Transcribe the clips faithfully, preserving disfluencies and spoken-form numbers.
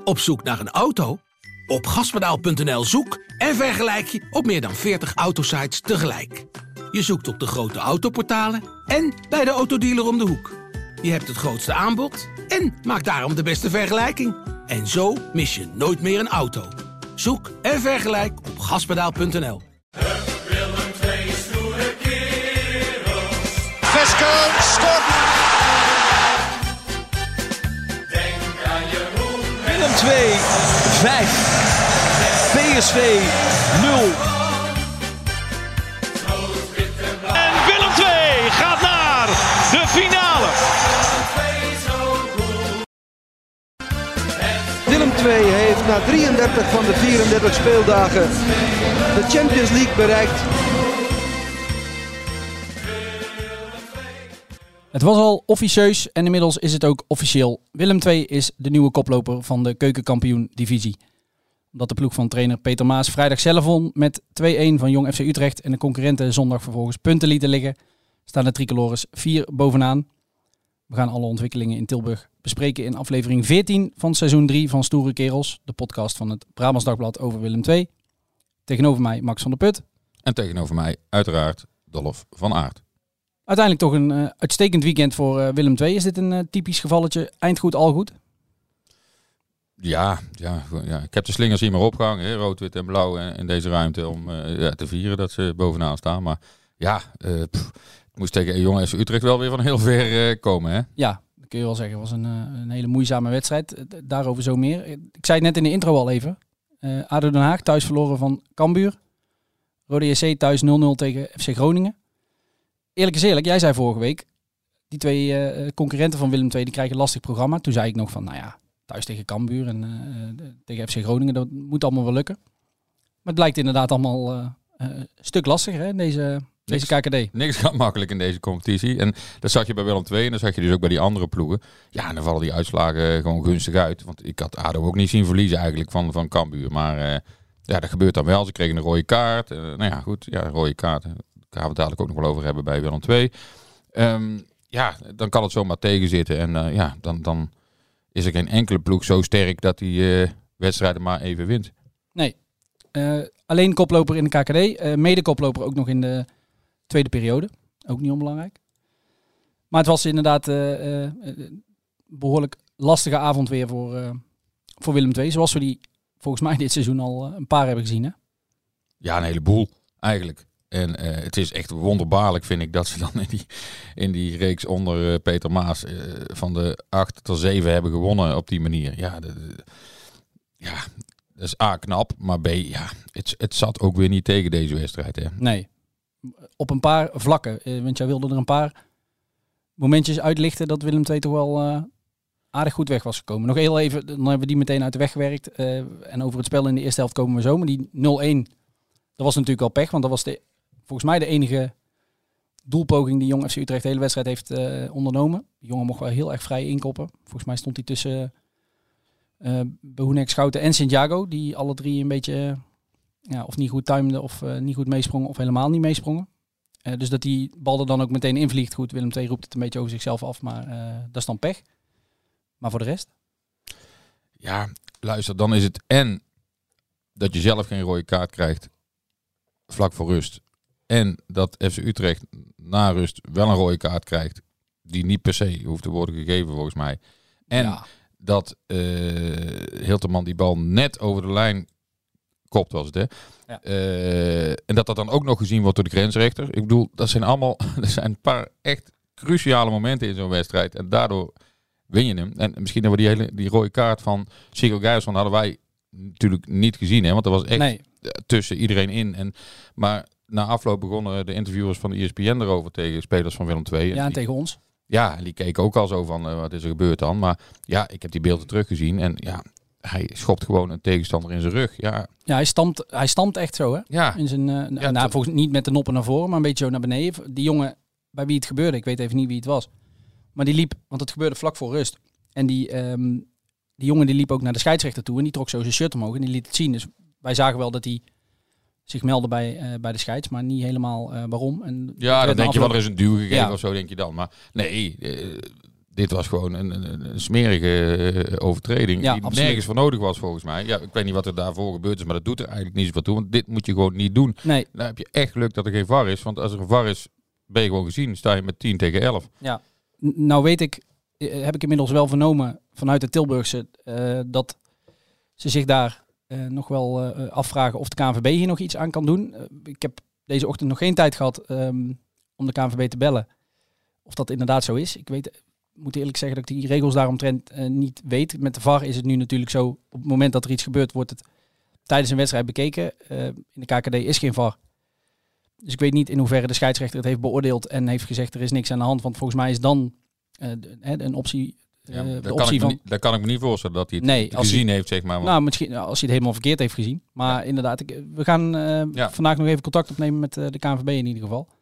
Op zoek naar een auto? Op gaspedaal punt n l zoek en vergelijk je op meer dan veertig autosites tegelijk. Je zoekt op de grote autoportalen en bij de autodealer om de hoek. Je hebt het grootste aanbod en maakt daarom de beste vergelijking. En zo mis je nooit meer een auto. Zoek en vergelijk op gaspedaal punt n l. Willem twee stoere kerels. Vesco stop. Denk aan Jeroen. Willem twee, vijf. P S V nul. En Willem twee gaat naar de finale. Willem twee heeft na drieëndertig van de vierendertig speeldagen de Champions League bereikt. Het was al officieus en inmiddels is het ook officieel. Willem twee is de nieuwe koploper van de keukenkampioen-divisie. Omdat de ploeg van trainer Peter Maas vrijdag zelf won met twee-een van Jong F C Utrecht en de concurrenten zondag vervolgens punten lieten liggen, staan de tricolores vier bovenaan. We gaan alle ontwikkelingen in Tilburg bespreken in aflevering veertien van seizoen drie van Stoere Kerels, de podcast van het Brabants Dagblad over Willem twee. Tegenover mij Max van der Put. En tegenover mij uiteraard Dolf van Aert. Uiteindelijk toch een uh, uitstekend weekend voor uh, Willem twee. Is dit een uh, typisch gevalletje eind goed, al goed? Ja, ja, ja, ik heb de slingers hier maar opgehangen. Hè? Rood, wit en blauw in deze ruimte om uh, ja, te vieren dat ze bovenaan staan. Maar ja, uh, pff, het moest tegen Jong F C Utrecht wel weer van heel ver uh, komen. Hè? Ja, dat kun je wel zeggen. Het was een, uh, een hele moeizame wedstrijd. Daarover zo meer. Ik zei het net in de intro al even. Uh, A D O Den Haag thuis verloren van Cambuur. Rode J C thuis nul nul tegen F C Groningen. Eerlijk is eerlijk, jij zei vorige week, die twee uh, concurrenten van Willem twee die krijgen een lastig programma. Toen zei ik nog van, nou ja, thuis tegen Cambuur en uh, tegen F C Groningen, dat moet allemaal wel lukken. Maar het blijkt inderdaad allemaal uh, uh, een stuk lastiger, hè, deze, deze K K D. Niks gaat makkelijk in deze competitie. En dat zag je bij Willem twee en dat zag je dus ook bij die andere ploegen. Ja, en dan vallen die uitslagen gewoon gunstig uit. Want ik had A D O ook niet zien verliezen eigenlijk van, van Cambuur. Maar uh, ja, dat gebeurt dan wel. Ze kregen een rode kaart. Uh, nou ja, goed, ja, rode kaart. Daar gaan we het dadelijk ook nog wel over hebben bij Willem twee. Um, ja, dan kan het zomaar tegenzitten. En uh, ja, dan, dan is er geen enkele ploeg zo sterk dat die uh, wedstrijden maar even wint. Nee. Uh, alleen koploper in de K K D. Uh, mede koploper ook nog in de tweede periode. Ook niet onbelangrijk. Maar het was inderdaad uh, uh, behoorlijk lastige avond weer voor, uh, voor Willem twee. Zoals we die volgens mij dit seizoen al uh, een paar hebben gezien. Hè? Ja, een heleboel eigenlijk. En uh, het is echt wonderbaarlijk, vind ik, dat ze dan in die, in die reeks onder uh, Peter Maas uh, van de acht tot zeven hebben gewonnen op die manier. Ja, de, de, ja dat is A, knap, maar B, ja, het, het zat ook weer niet tegen deze wedstrijd. Hè. Nee, op een paar vlakken. Uh, want jij wilde er een paar momentjes uitlichten dat Willem twee toch wel uh, aardig goed weg was gekomen. Nog heel even, dan hebben we die meteen uit de weg gewerkt. Uh, en over het spel in de eerste helft komen we zo. Maar die nul-een, dat was natuurlijk al pech, want dat was de... Volgens mij de enige doelpoging die Jong F C Utrecht de hele wedstrijd heeft uh, ondernomen. De jongen mocht wel heel erg vrij inkoppen. Volgens mij stond hij tussen uh, Behoenek, Schouten en Santiago. Die alle drie een beetje uh, ja, of niet goed timeden of uh, niet goed meesprongen of helemaal niet meesprongen. Uh, dus dat die bal er dan ook meteen invliegt. Goed, Willem twee roept het een beetje over zichzelf af, maar uh, dat is dan pech. Maar voor de rest? Ja, luister, dan is het en dat je zelf geen rode kaart krijgt vlak voor rust. En dat F C Utrecht na rust wel een rode kaart krijgt. Die niet per se hoeft te worden gegeven volgens mij. En ja. dat uh, Hilterman die bal net over de lijn kopt was het hè. Ja. Uh, en dat dat dan ook nog gezien wordt door de grensrechter. Ik bedoel, dat zijn allemaal dat zijn een paar echt cruciale momenten in zo'n wedstrijd. En daardoor win je hem. En misschien hebben we die, hele, die rode kaart van Sigel Geijersson hadden wij natuurlijk niet gezien. Hè, want dat was echt nee. tussen iedereen in. En, maar na afloop begonnen de interviewers van de E S P N erover tegen spelers van Willem twee. Ja, en die, tegen ons. Ja, die keken ook al zo van, uh, wat is er gebeurd dan? Maar ja, ik heb die beelden teruggezien. En ja, hij schopt gewoon een tegenstander in zijn rug. Ja, ja hij stampt hij stampt echt zo, hè? Ja. In zijn, uh, ja, nou, volgens niet met de noppen naar voren, maar een beetje zo naar beneden. Die jongen, bij wie het gebeurde, ik weet even niet wie het was. Maar die liep, want het gebeurde vlak voor rust. En die, um, die jongen die liep ook naar de scheidsrechter toe. En die trok zo zijn shirt omhoog en die liet het zien. Dus wij zagen wel dat hij zich meldde bij, uh, bij de scheids, maar niet helemaal uh, waarom. En ja, dan denk afloop... je wel, er is een duw gegeven ja. of zo, denk je dan. Maar nee, uh, dit was gewoon een, een, een smerige uh, overtreding. Ja, die absoluut. nergens voor nodig was volgens mij. Ja, ik weet niet wat er daarvoor gebeurd is, maar dat doet er eigenlijk niet zoveel toe. Want dit moet je gewoon niet doen. Nee. Dan heb je echt geluk dat er geen V A R is. Want als er een V A R is, ben je gewoon gezien. Sta je met tien tegen elf. Ja. N- nou weet ik, eh, heb ik inmiddels wel vernomen vanuit de Tilburgse, uh, dat ze zich daar uh, nog wel uh, afvragen of de K N V B hier nog iets aan kan doen. Uh, ik heb deze ochtend nog geen tijd gehad um, om de K N V B te bellen. Of dat inderdaad zo is. Ik weet, moet eerlijk zeggen dat ik die regels daaromtrent uh, niet weet. Met de V A R is het nu natuurlijk zo, op het moment dat er iets gebeurt, wordt het tijdens een wedstrijd bekeken. Uh, in de K K D is geen V A R. Dus ik weet niet in hoeverre de scheidsrechter het heeft beoordeeld en heeft gezegd er is niks aan de hand. Want volgens mij is dan uh, de, een optie... Uh, Ja, de dat, kan optie ik van... me niet, dat kan ik me niet voorstellen dat hij het Nee, als gezien hij- heeft, zeg maar. Want- Nou, misschien als hij het helemaal verkeerd heeft gezien. Maar Ja. inderdaad, ik, we gaan uh, Ja. vandaag nog even contact opnemen met uh, de K N V B in ieder geval.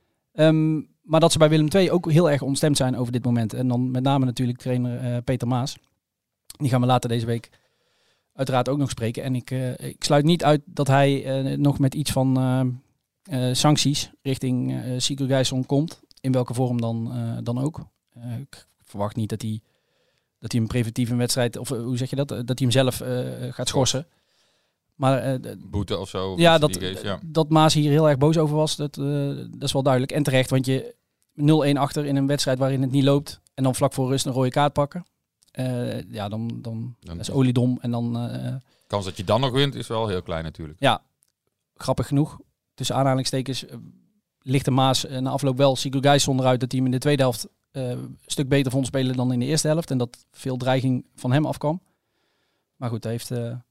Um, maar dat ze bij Willem twee ook heel erg ontstemd zijn over dit moment. En dan met name natuurlijk trainer uh, Peter Maas. Die gaan we later deze week uiteraard ook nog spreken. En ik, uh, ik sluit niet uit dat hij uh, nog met iets van uh, uh, sancties richting uh, Sigurd Gijsson komt. In welke vorm dan, uh, dan ook. Uh, ik verwacht niet dat hij, dat hij een preventieve wedstrijd, of uh, hoe zeg je dat, Uh, dat hij hem zelf uh, gaat schorsen. Maar uh, Boete of zo. ja, of dat, die geest, ja. dat Maas hier heel erg boos over was, dat, uh, dat is wel duidelijk. En terecht, want je nul-een achter in een wedstrijd waarin het niet loopt en dan vlak voor rust een rode kaart pakken. Uh, ja, dan, dan, Dan- dat is oliedom. En dan, uh, Kans dat je dan nog wint is wel heel klein natuurlijk. ja, grappig genoeg, tussen aanhalingstekens, uh, ligt de Maas uh, na afloop wel Sigurd Gijsson eruit dat hij hem in de tweede helft uh, een stuk beter vond spelen dan in de eerste helft. En dat veel dreiging van hem afkwam. Maar goed, daar heeft uh,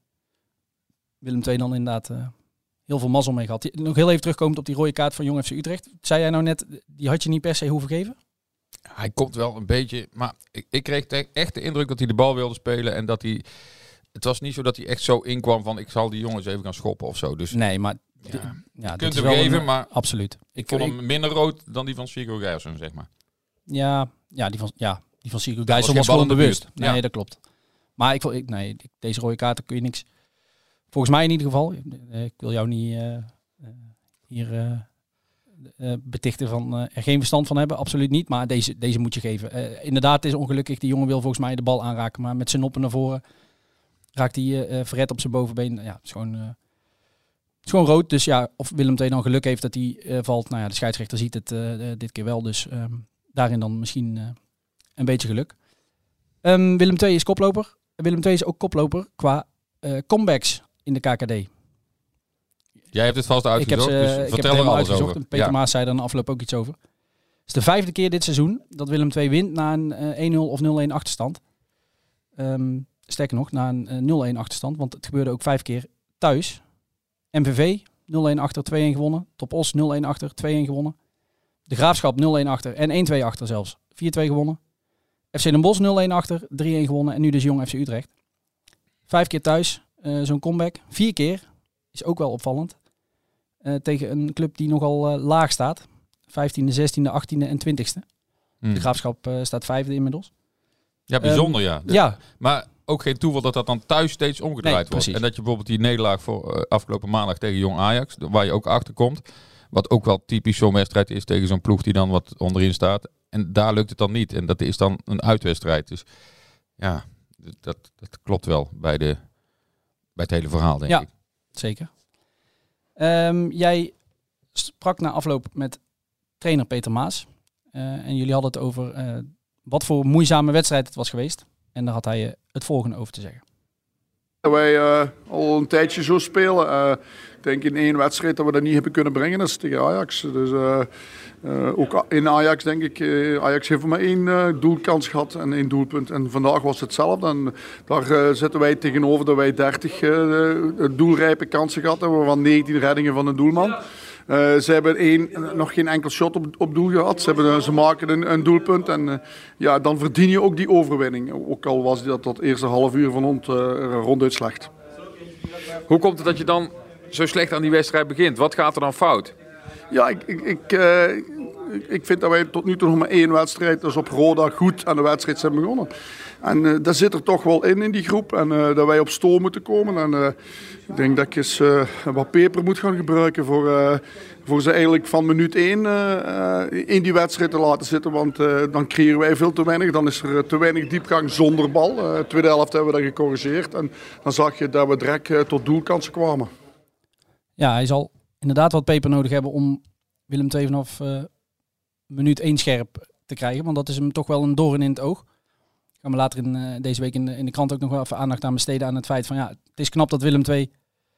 Willem twee dan inderdaad uh, heel veel mazzel mee gehad. Nog heel even terugkomend op die rode kaart van Jong F C Utrecht. Zei jij nou net, die had je niet per se hoeven geven? Hij komt wel een beetje... Maar ik, ik kreeg te- echt de indruk dat hij de bal wilde spelen. En dat hij... Het was niet zo dat hij echt zo inkwam van... Ik zal die jongens even gaan schoppen of zo. Dus Nee, maar... ja, d- ja, dit kunt is hem wel geven, een- maar... Absoluut. Ik vond hem minder rood dan die van Sigurd Gijsson, zeg maar. Ja, ja, die van, ja, die van Sigurd was Gijsson geen was gewoon bal in de bewust. buurt. Ja. Nee, dat klopt. Maar ik, vond- ik, nee, deze rode kaarten kun je niks... Volgens mij in ieder geval. Ik wil jou niet uh, uh, hier uh, uh, betichten van uh, er geen verstand van hebben. Absoluut niet. Maar deze, deze moet je geven. Uh, inderdaad, het is ongelukkig. Die jongen wil volgens mij de bal aanraken. Maar met zijn noppen naar voren raakt hij uh, uh, verred op zijn bovenbeen. Ja, het is gewoon... Uh, het is gewoon rood. Dus ja, of Willem twee dan geluk heeft dat hij uh, valt. Nou ja, de scheidsrechter ziet het uh, uh, dit keer wel. Dus um, daarin dan misschien uh, een beetje geluk. Um, Willem twee is koploper. Willem twee is ook koploper qua uh, comebacks in de K K D. Jij hebt het vast Ik heb, uitgezocht, ze, dus ik heb het vertel er helemaal alles uitgezocht. over. En Peter Ja. Maas zei er na afloop ook iets over. Het is de vijfde keer dit seizoen dat Willem twee wint na een uh, één-nul of nul-een achterstand. Um, sterker nog, na een uh, nul-een achterstand. Want het gebeurde ook vijf keer thuis. M V V nul-een achter, twee-een gewonnen. Top Os nul-een achter, twee-een gewonnen. De Graafschap nul-een achter en één-twee achter zelfs. vier-twee gewonnen. F C Den Bosch nul-een achter, drie-een gewonnen. En nu dus Jong F C Utrecht. Vijf keer thuis, uh, zo'n comeback. Vier keer, is ook wel opvallend. Uh, tegen een club die nogal uh, laag staat. vijftiende, zestiende, achttiende en twintigste. Hmm. De Graafschap uh, staat vijfde inmiddels. Ja, bijzonder ja. De- Ja, Maar ook geen toeval dat dat dan thuis steeds omgedraaid Nee, wordt. precies. En dat je bijvoorbeeld die nederlaag voor uh, afgelopen maandag tegen Jong Ajax, waar je ook achter komt. Wat ook wel typisch zo'n wedstrijd is tegen zo'n ploeg die dan wat onderin staat. En daar lukt het dan niet. En dat is dan een uitwedstrijd. Dus ja, dat, dat klopt wel bij, de, bij het hele verhaal, denk Ja. ik. zeker. Um, jij sprak na afloop met trainer Peter Maas. Uh, en jullie hadden het over uh, wat voor moeizame wedstrijd het was geweest. En daar had hij uh, het volgende over te zeggen. Dat wij uh, al een tijdje zo spelen. Uh, ik denk in één wedstrijd dat we dat niet hebben kunnen brengen, dat is tegen Ajax. Dus uh, uh, ook in Ajax denk ik, uh, Ajax heeft maar één uh, doelkans gehad en één doelpunt. En vandaag was het hetzelfde. En daar uh, zitten wij tegenover dat wij dertig uh, doelrijpe kansen gehad hebben, waarvan negentien reddingen van een doelman. Uh, ze hebben één, nog geen enkel shot op, op doel gehad. Ze, hebben, uh, ze maken een, een doelpunt en uh, ja, dan verdien je ook die overwinning. Ook al was dat dat eerste half uur van ons uh, ronduit slecht. Hoe komt het dat je dan zo slecht aan die wedstrijd begint? Wat gaat er dan fout? Ja, ik, ik, ik, uh, ik vind dat wij tot nu toe nog maar één wedstrijd, dus op Roda, goed aan de wedstrijd zijn begonnen. En uh, dat zit er toch wel in, in die groep. En uh, dat wij op stoom moeten komen. En uh, ik denk dat ik eens uh, wat peper moet gaan gebruiken voor, uh, voor ze eigenlijk van minuut één uh, in die wedstrijd te laten zitten. Want uh, dan creëren wij veel te weinig. Dan is er te weinig diepgang zonder bal. Uh, tweede helft hebben we dat gecorrigeerd. En dan zag je dat we direct uh, tot doelkansen kwamen. Ja, hij zal inderdaad wat peper nodig hebben om Willem twee vanaf uh, minuut één scherp te krijgen. Want dat is hem toch wel een doorn in het oog. Ik ga me later in, uh, deze week in de, in de krant ook nog wel even aandacht aan besteden aan het feit van ja, het is knap dat Willem twee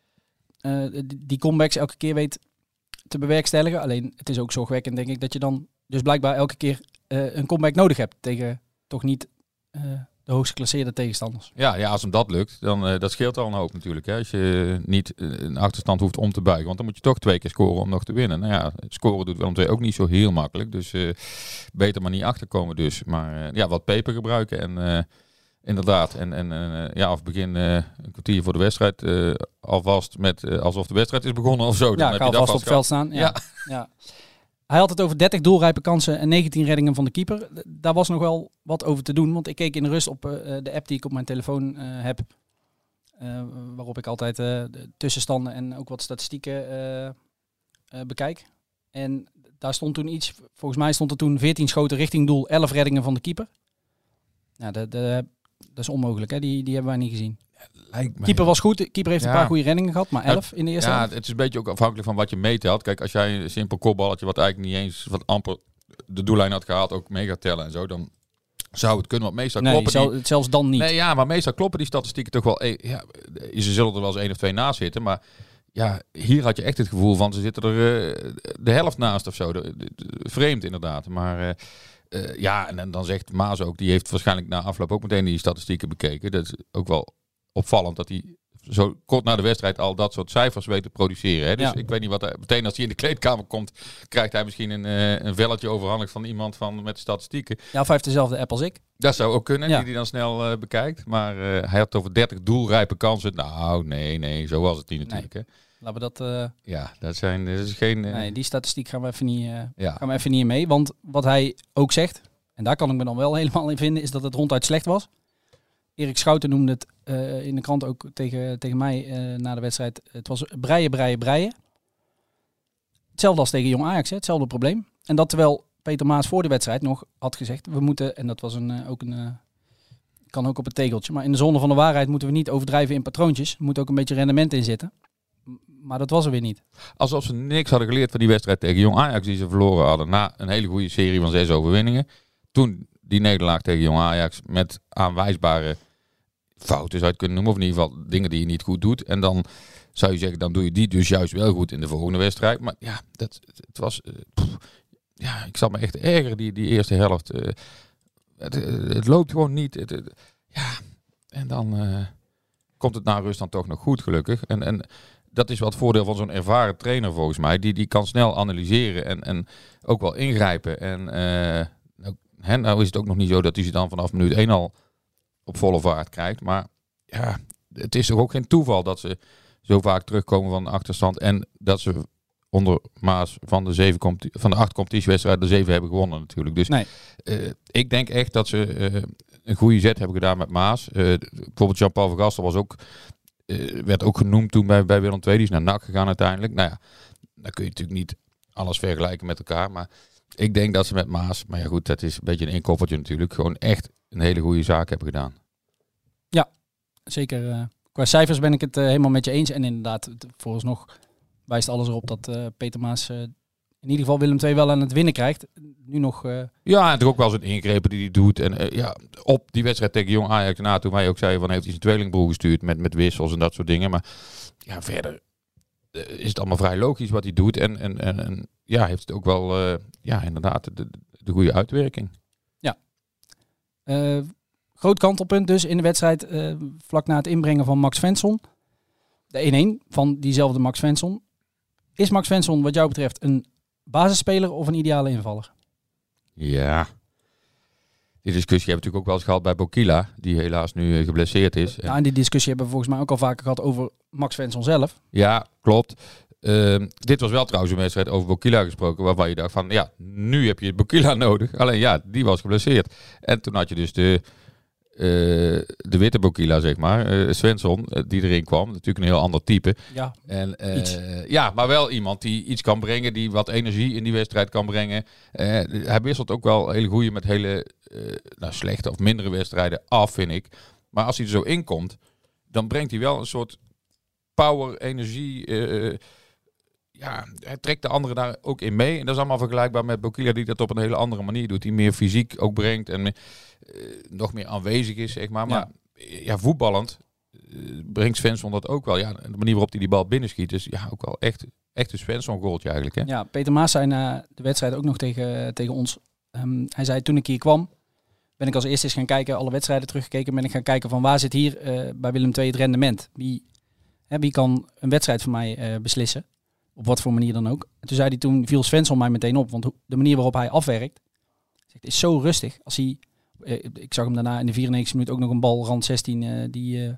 uh, die, die comebacks elke keer weet te bewerkstelligen. Alleen het is ook zorgwekkend denk ik dat je dan dus blijkbaar elke keer uh, een comeback nodig hebt tegen toch niet uh, de hoogst geclasseerde tegenstanders. Ja, ja, als hem dat lukt, dan uh, dat scheelt al een hoop natuurlijk. Hè? Als je niet uh, een achterstand hoeft om te buigen. Want dan moet je toch twee keer scoren om nog te winnen. Nou ja, scoren doet Willem twee ook niet zo heel makkelijk. Dus uh, beter maar niet achterkomen dus. Maar uh, ja, wat peper gebruiken en uh, inderdaad. En, en uh, ja, of begin uh, een kwartier voor de wedstrijd uh, alvast met uh, alsof de wedstrijd is begonnen of zo. Dan Ja, heb ga je dat alvast op het veld staan. Ja. Ja. Ja. Hij had het over dertig doelrijpe kansen en negentien reddingen van de keeper. Daar was nog wel wat over te doen. Want ik keek in de rust op uh, de app die ik op mijn telefoon uh, heb. Uh, waarop ik altijd uh, de tussenstanden en ook wat statistieken uh, uh, bekijk. En daar stond toen iets, volgens mij stond er toen veertien schoten richting doel, elf reddingen van de keeper. Nou, de, de, dat is onmogelijk, hè? Die, die hebben wij niet gezien. Lijkt mij. Keeper was goed, de keeper heeft Ja. een paar goede reddingen gehad, maar elf in de eerste Ja, helft. het is een beetje ook afhankelijk van wat je meetelt. Kijk, als jij een simpel kopballetje wat eigenlijk niet eens wat amper de doellijn had gehaald, ook mee gaat tellen en zo, dan zou het kunnen. Want meestal Nee, kloppen die... zel- zelfs dan niet. Nee, ja, maar meestal kloppen die statistieken toch wel. Ja, ze zullen er wel eens één of twee naast zitten, maar ja, hier had je echt het gevoel van ze zitten er uh, de helft naast of zo. De, de, de, vreemd inderdaad. Maar uh, uh, ja, en, en dan zegt Maas ook, die heeft waarschijnlijk na afloop ook meteen die statistieken bekeken. Dat is ook wel opvallend dat hij zo kort na de wedstrijd al dat soort cijfers weet te produceren. Hè? Dus Ja. ik weet niet wat hij... Meteen als hij in de kleedkamer komt, krijgt hij misschien een, uh, een velletje overhandigd van iemand van, met statistieken. Ja, of hij heeft dezelfde app als ik. Dat zou ook kunnen, Ja. die hij dan snel uh, bekijkt. Maar uh, hij had het over dertig doelrijpe kansen. Nou, nee, nee, zo was het niet natuurlijk. Hè? Laten we dat... Uh, Ja, dat zijn dat is geen... Uh, nee, die statistiek gaan we even niet, uh, ja. gaan we even niet in mee. Want wat hij ook zegt, en daar kan ik me dan wel helemaal in vinden, is dat het ronduit slecht was. Erik Schouten noemde het uh, in de krant ook tegen, tegen mij uh, na de wedstrijd. Het was breien, breien, breien. Hetzelfde als tegen Jong Ajax, hè? Hetzelfde probleem. En dat terwijl Peter Maas voor de wedstrijd nog had gezegd, we moeten, en dat was een, uh, ook een, uh, kan ook op het tegeltje, maar in de zone van de waarheid moeten we niet overdrijven in patroontjes. Er moet ook een beetje rendement in zitten. Maar dat was er weer niet. Alsof ze niks hadden geleerd van die wedstrijd tegen Jong Ajax die ze verloren hadden. Na een hele goede serie van zes overwinningen. Toen die nederlaag tegen Jong Ajax met aanwijsbare fouten zou je het kunnen noemen. Of in ieder geval dingen die je niet goed doet. En dan zou je zeggen, dan doe je die dus juist wel goed in de volgende wedstrijd. Maar ja, dat, het was... Uh, pff, ja, ik zat me echt erger die, die eerste helft. Uh, het, het loopt gewoon niet. Het, het, ja, en dan uh, komt het na rust dan toch nog goed, gelukkig. En... en dat is wat voordeel van zo'n ervaren trainer volgens mij. Die, die kan snel analyseren en, en ook wel ingrijpen. En uh, nou, hè, nou is het ook nog niet zo dat hij ze dan vanaf minuut één al op volle vaart krijgt. Maar ja, het is toch ook geen toeval dat ze zo vaak terugkomen van de achterstand. En dat ze onder Maas van de, zeven competi- van de acht competitiewedstrijden de zeven hebben gewonnen natuurlijk. Dus Nee. uh, ik denk echt dat ze uh, een goede zet hebben gedaan met Maas. Uh, bijvoorbeeld Jean-Paul van Gastel was ook... Uh, werd ook genoemd toen bij, bij Willem twee. Die is naar N A C gegaan uiteindelijk. Nou ja, dan kun je natuurlijk niet alles vergelijken met elkaar. Maar ik denk dat ze met Maas, maar ja goed, dat is een beetje een inkoppertje natuurlijk, gewoon echt een hele goede zaak hebben gedaan. Ja, zeker. Uh, qua cijfers ben ik het uh, helemaal met je eens. En inderdaad, t- vooralsnog wijst alles erop dat uh, Peter Maas uh, in ieder geval Willem twee wel aan het winnen krijgt. Nu nog... Uh... Ja, en toch ook wel zijn ingrepen die hij doet. En uh, ja, op die wedstrijd tegen Jong Ajax na, toen wij ook zeiden van heeft hij zijn tweelingbroer gestuurd met, met wissels en dat soort dingen. Maar ja, verder uh, is het allemaal vrij logisch wat hij doet. En, en, en, en ja, heeft het ook wel, uh, ja, inderdaad, de, de goede uitwerking. Ja. Uh, groot kantelpunt dus in de wedstrijd uh, vlak na het inbrengen van Max Svensson. De één-één van diezelfde Max Svensson. Is Max Svensson wat jou betreft een basisspeler of een ideale invaller? Ja. Die discussie hebben we natuurlijk ook wel eens gehad bij Bokila, die helaas nu uh, geblesseerd is. Ja, en die discussie hebben we volgens mij ook al vaker gehad over Max Svensson zelf. Ja, klopt. Uh, dit was wel trouwens een wedstrijd over Bokila gesproken, waarvan je dacht van, ja, nu heb je Bokila nodig. Alleen ja, die was geblesseerd. En toen had je dus de de witte Bokila, zeg maar, uh, Svensson, uh, die erin kwam. Natuurlijk een heel ander type. Ja, en, uh, ja, maar wel iemand die iets kan brengen, die wat energie in die wedstrijd kan brengen. Uh, hij wisselt ook wel hele goede met hele uh, nou, slechte of mindere wedstrijden af, vind ik. Maar als hij er zo in komt, dan brengt hij wel een soort power, energie. Uh, ja, hij trekt de anderen daar ook in mee. En dat is allemaal vergelijkbaar met Bokila, die dat op een hele andere manier doet. Die meer fysiek ook brengt en meer, uh, nog meer aanwezig is, zeg maar. Maar ja, ja voetballend uh, brengt Svensson dat ook wel. Ja, de manier waarop hij die bal binnenschiet is ja, ook wel echt, echt een Svensson-goaltje eigenlijk. Hè? Ja, Peter Maas zei na de wedstrijd ook nog tegen, tegen ons. Um, hij zei, toen ik hier kwam, ben ik als eerste eens gaan kijken, alle wedstrijden teruggekeken. Ben ik gaan kijken van waar zit hier uh, bij Willem twee het rendement? Wie, hè, wie kan een wedstrijd voor mij uh, beslissen? Op wat voor manier dan ook. En toen zei hij, toen viel Svensson mij meteen op. Want de manier waarop hij afwerkt, is zo rustig. Als hij, eh, ik zag hem daarna in de vierennegentigste minuut ook nog een bal rand zestien. Uh, die uh,